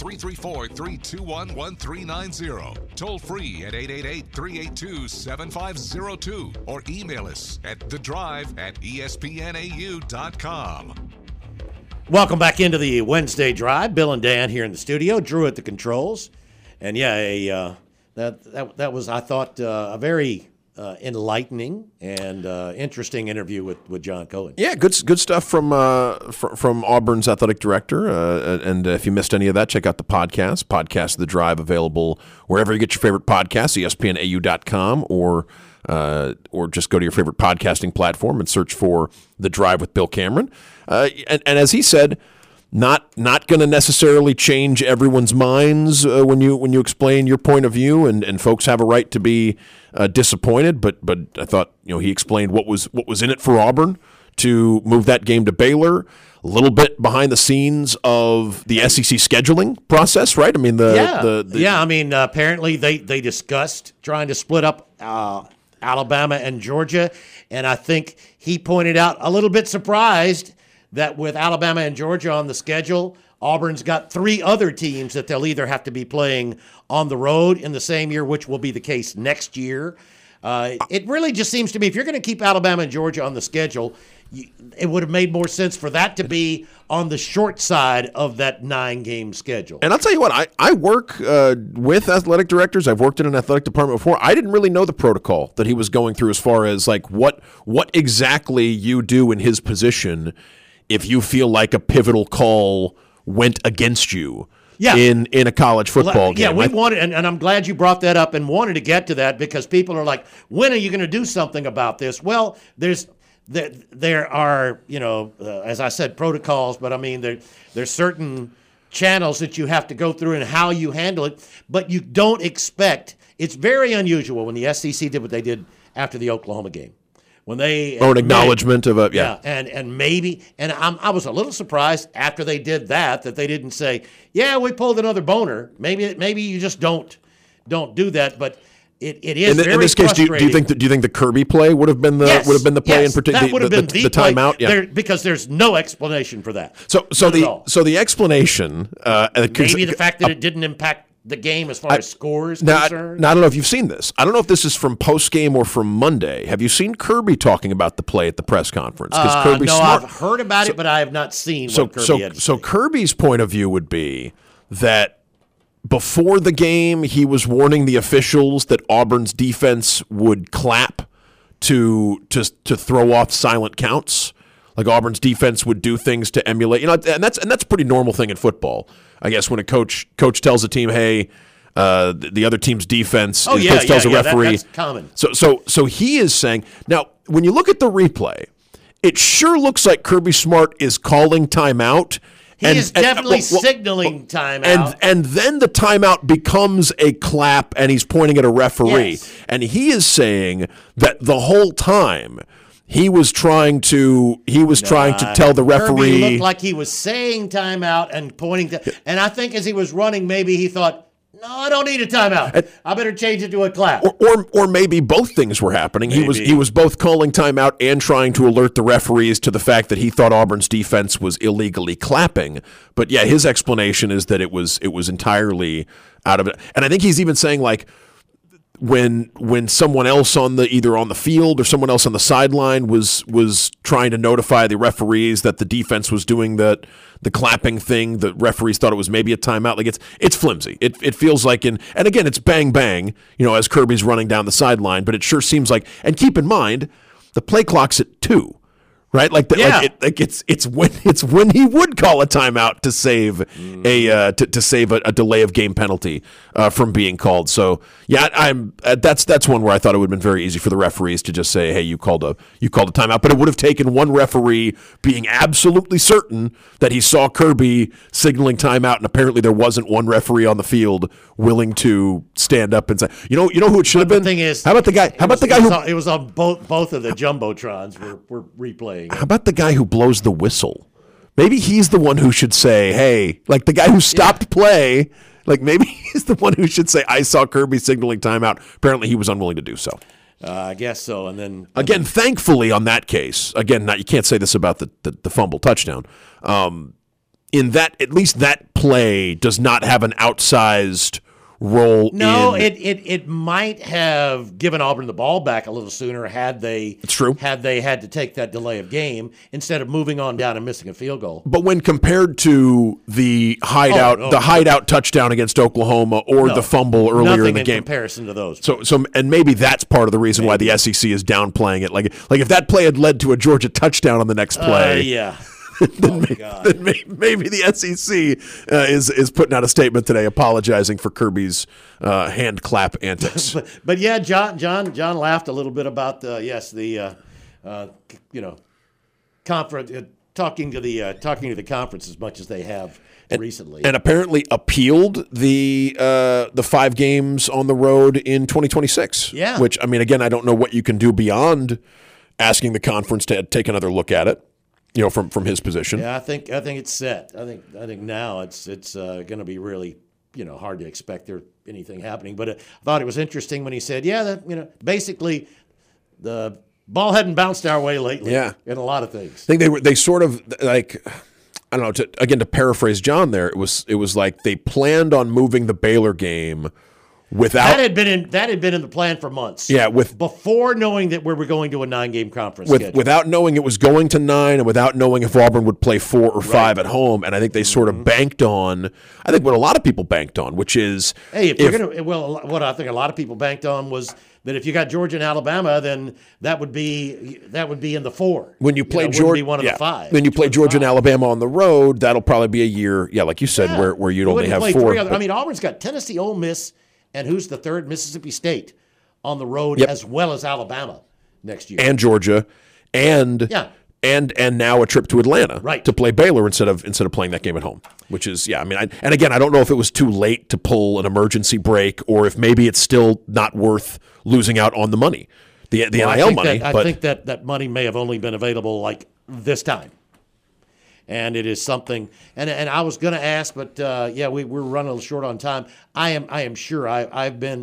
334-321-1390. Toll free at 888-382-7502 or email us at thedrive@ESPNAU.com. Welcome back into the Wednesday Drive. Bill and Dan here in the studio. Drew at the controls. And that was, I thought, a very enlightening and interesting interview with John Cohen. Yeah, good stuff from Auburn's athletic director. And if you missed any of that, check out the podcast The Drive, available wherever you get your favorite podcasts, ESPNAU.com, or just go to your favorite podcasting platform and search for The Drive with Bill Cameron. And as he said, not going to necessarily change everyone's minds when you explain your point of view, and folks have a right to be disappointed. But I thought, you know, he explained what was in it for Auburn to move that game to Baylor. A little bit behind the scenes of the SEC scheduling process, right? I mean, apparently they discussed trying to split up Alabama and Georgia, and I think he pointed out, a little bit surprised that with Alabama and Georgia on the schedule, Auburn's got 3 other teams that they'll either have to be playing on the road in the same year, which will be the case next year. It really just seems to me, if you're going to keep Alabama and Georgia on the schedule, it would have made more sense for that to be on the short side of that 9-game schedule. And I'll tell you what, I work with athletic directors. I've worked in an athletic department before. I didn't really know the protocol that he was going through as far as like what exactly you do in his position if you feel like a pivotal call went against you in a college football game. Yeah, we wanted, and I'm glad you brought that up and wanted to get to that, because people are like, when are you going to do something about this? Well, there are, as I said, protocols, but I mean, there's certain channels that you have to go through and how you handle it, but you don't expect, it's very unusual when the SEC did what they did after the Oklahoma game. When they an acknowledgement of a and I was a little surprised after they did that they didn't say, we pulled another boner. Maybe you just don't do that. But it is very in this case. Do you think the Kirby play would have been the play in particular? That would have been the timeout. Yeah, because there's no explanation for that. So the explanation maybe the fact that it didn't impact the game as far as scores concerned? Now, I don't know if you've seen this. I don't know if this is from post-game or from Monday. Have you seen Kirby talking about the play at the press conference? I've heard about it, but I have not seen what Kirby had to say. So Kirby's point of view would be that before the game, he was warning the officials that Auburn's defense would clap to throw off silent counts. Like Auburn's defense would do things to emulate, and that's a pretty normal thing in football. I guess when a coach tells a team, "Hey, the other team's defense," coach tells a referee. That's common. So he is saying, now when you look at the replay, it sure looks like Kirby Smart is calling timeout. He is definitely signaling timeout. And then the timeout becomes a clap, and he's pointing at a referee. Yes. And he is saying that the whole time he was trying to tell the referee. Kirby looked like he was saying timeout and pointing to. And I think as he was running, maybe he thought, no, I don't need a timeout. I better change it to a clap. Or maybe both things were happening. Maybe. He was both calling timeout and trying to alert the referees to the fact that he thought Auburn's defense was illegally clapping. But yeah, his explanation is that it was entirely out of it. And I think he's even saying like, when someone else either on the field or someone else on the sideline was trying to notify the referees that the defense was doing the clapping thing, the referees thought it was maybe a timeout. Like it's flimsy. It feels like and again it's bang bang, as Kirby's running down the sideline, but it sure seems like, and keep in mind the play clock's at 2. right? Like it's when he would call a timeout to save a delay of game penalty from being called. So yeah, that's one where I thought it would have been very easy for the referees to just say, hey, you called a timeout, but it would have taken one referee being absolutely certain that he saw Kirby signaling timeout, and apparently there wasn't one referee on the field willing to stand up and say, you know who it should have been. The thing is, how about the guy? It was on both of the jumbotrons were replaying. How about the guy who blows the whistle? Maybe he's the one who should say, hey, like the guy who stopped play, like maybe he's the one who should say, I saw Kirby signaling timeout. Apparently he was unwilling to do so. I guess so. And then again, thankfully on that case, again, you can't say this about the fumble touchdown. In that, at least that play does not have an outsized role. No, it might have given Auburn the ball back a little sooner had they had to take that delay of game instead of moving on down and missing a field goal. But when compared to the hideout touchdown against Oklahoma or the fumble earlier in the game, comparison to those. So and maybe that's part of the reason why the SEC is downplaying it. Like if that play had led to a Georgia touchdown on the next play, then maybe the SEC is putting out a statement today apologizing for Kirby's hand clap antics. but yeah, John laughed a little bit about the conference talking to the conference as much as they have recently, and apparently appealed the 5 games on the road in 2026. Yeah, which I mean, again, I don't know what you can do beyond asking the conference to take another look at it. You know, from his position. Yeah, I think it's set. I think now it's going to be really hard to expect there anything happening. But I thought it was interesting when he said, basically the ball hadn't bounced our way lately. Yeah. In a lot of things. I think they sort of like, I don't know. To paraphrase John, there it was like they planned on moving the Baylor game. That had been in the plan for months. Yeah, before knowing that we were going to a 9-game conference schedule. Without knowing it was going to 9, and without knowing if Auburn would play 4 or 5 at home, and I think they sort of banked on. I think what a lot of people banked on, which is, what I think a lot of people banked on was that if you got Georgia and Alabama, then that would be in the 4. When you play Georgia, one of the 5. Then you play Georgia and Alabama on the road. That'll probably be a year, like you said, where you'd only have 4. Auburn's got Tennessee, Ole Miss. And who's the third? Mississippi State on the road as well as Alabama next year. And Georgia. And now a trip to Atlanta to play Baylor instead of playing that game at home. Which is, and again, I don't know if it was too late to pull an emergency break or if maybe it's still not worth losing out on the money, the NIL money. I think that money may have only been available like this time. And it is something, and I was going to ask, but we're running a little short on time. I am sure I've been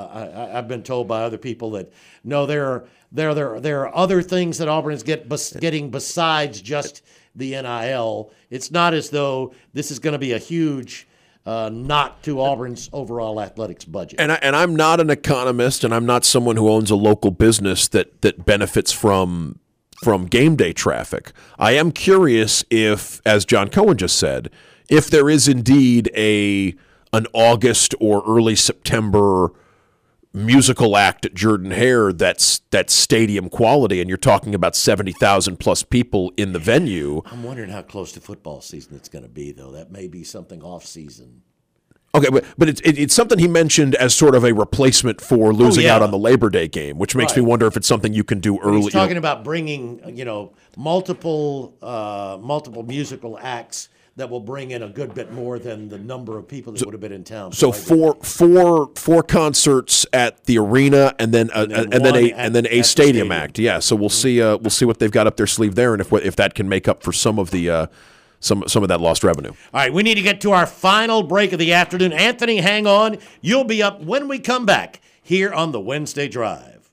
told by other people that no, there are other things that Auburn is getting besides just the NIL. It's not as though this is going to be a huge knock to Auburn's overall athletics budget. And I'm not an economist, and I'm not someone who owns a local business that benefits from game day traffic. I am curious if, as John Cohen just said, if there is indeed an August or early September musical act at Jordan-Hare that's stadium quality, and you're talking about 70,000 plus people in the venue. I'm wondering how close to football season it's going to be, though. That may be something off season. Okay, but it's something he mentioned as sort of a replacement for losing out on the Labor Day game, which makes me wonder if it's something you can do early. He's talking about bringing multiple musical acts that will bring in a good bit more than the number of people that would have been in town. So four concerts at the arena, and then a stadium act. Yeah, so we'll see what they've got up their sleeve there, and if that can make up for some of the. Some of that lost revenue. All right, we need to get to our final break of the afternoon. Anthony, hang on. You'll be up when we come back here on the Wednesday Drive.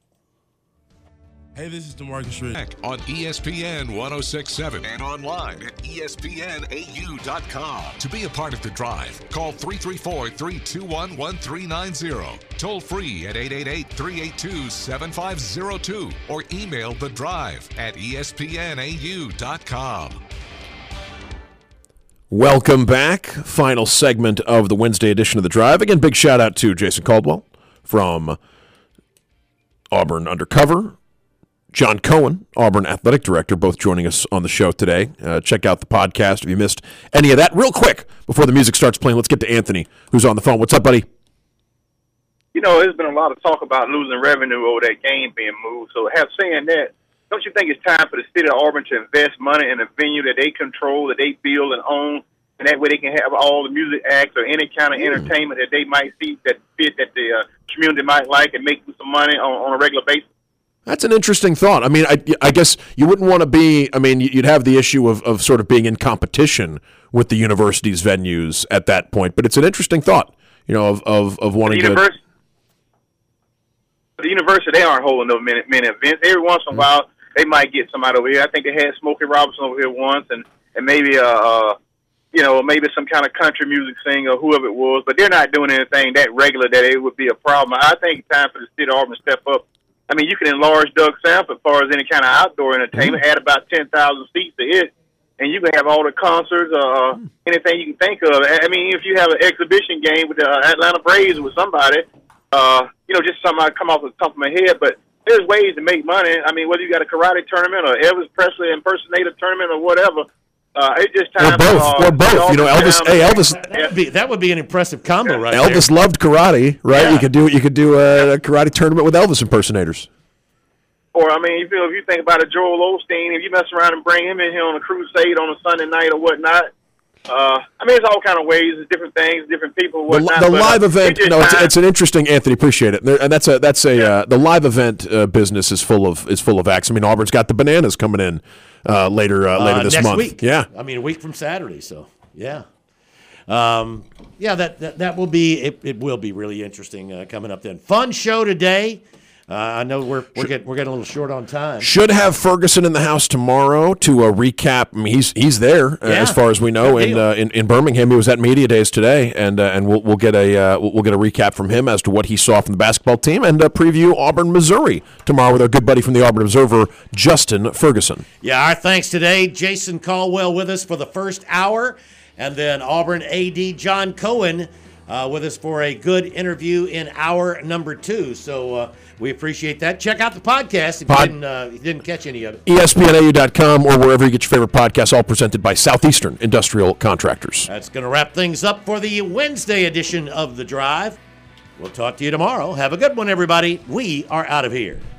Hey, this is DeMarcus Ridge. On ESPN 106.7 and online at ESPNAU.com. To be a part of the Drive, call 334-321-1390. Toll free at 888-382-7502 or email the Drive at ESPNAU.com. Welcome back. Final segment of the Wednesday edition of The Drive. Again, big shout out to Jason Caldwell from Auburn Undercover. John Cohen, Auburn Athletic Director, both joining us on the show today. Check out the podcast if you missed any of that. Real quick, before the music starts playing, let's get to Anthony, who's on the phone. What's up, buddy? You know, there's been a lot of talk about losing revenue over that game being moved. So, saying that, don't you think it's time for the city of Auburn to invest money in a venue that they control, that they build and own, and that way they can have all the music acts or any kind of entertainment that they might see that fit that the community might like and make some money on a regular basis? That's an interesting thought. I mean, I guess you wouldn't want to be – I mean, you'd have the issue of sort of being in competition with the university's venues at that point. But it's an interesting thought, you know, of wanting to – the university, they aren't holding no many events. Every once in a while, they might get somebody over here. I think they had Smokey Robinson over here once, and maybe maybe some kind of country music singer, whoever it was. But they're not doing anything that regular that it would be a problem. I think it's time for the city of Auburn to step up. I mean, you can enlarge Doug Sanford as far as any kind of outdoor entertainment, add about 10,000 seats to it, and you can have all the concerts, anything you can think of. I mean, if you have an exhibition game with the Atlanta Braves or with somebody, just something I come off the top of my head, but there's ways to make money. I mean, whether you got a karate tournament or Elvis Presley impersonator tournament or whatever, it's just time or both. You know, Elvis. That would be an impressive combo, right? Elvis loved karate, right? Yeah. You could do a karate tournament with Elvis impersonators. Or I mean, if you think about a Joel Osteen, if you mess around and bring him in here on a crusade on a Sunday night or whatnot. I mean, it's all kind of ways, it's different things, different people. Whatnot, the live event, it's an interesting. Anthony, appreciate it, and that's the live event business is full of acts. I mean, Auburn's got the Bananas coming in later this next month. Week. Yeah, I mean a week from Saturday. So yeah, that will be it will be really interesting coming up then. Fun show today. I know we're getting a little short on time. Should have Ferguson in the house tomorrow to recap. I mean, he's there as far as we know in Birmingham. He was at Media Days today, and we'll get a recap from him as to what he saw from the basketball team and preview Auburn, Missouri tomorrow with our good buddy from the Auburn Observer, Justin Ferguson. Yeah, our thanks today, Jason Caldwell with us for the first hour, and then Auburn AD John Cohen with us for a good interview in hour number 2. So we appreciate that. Check out the podcast if you didn't catch any of it. ESPNAU.com or wherever you get your favorite podcasts, all presented by Southeastern Industrial Contractors. That's going to wrap things up for the Wednesday edition of The Drive. We'll talk to you tomorrow. Have a good one, everybody. We are out of here.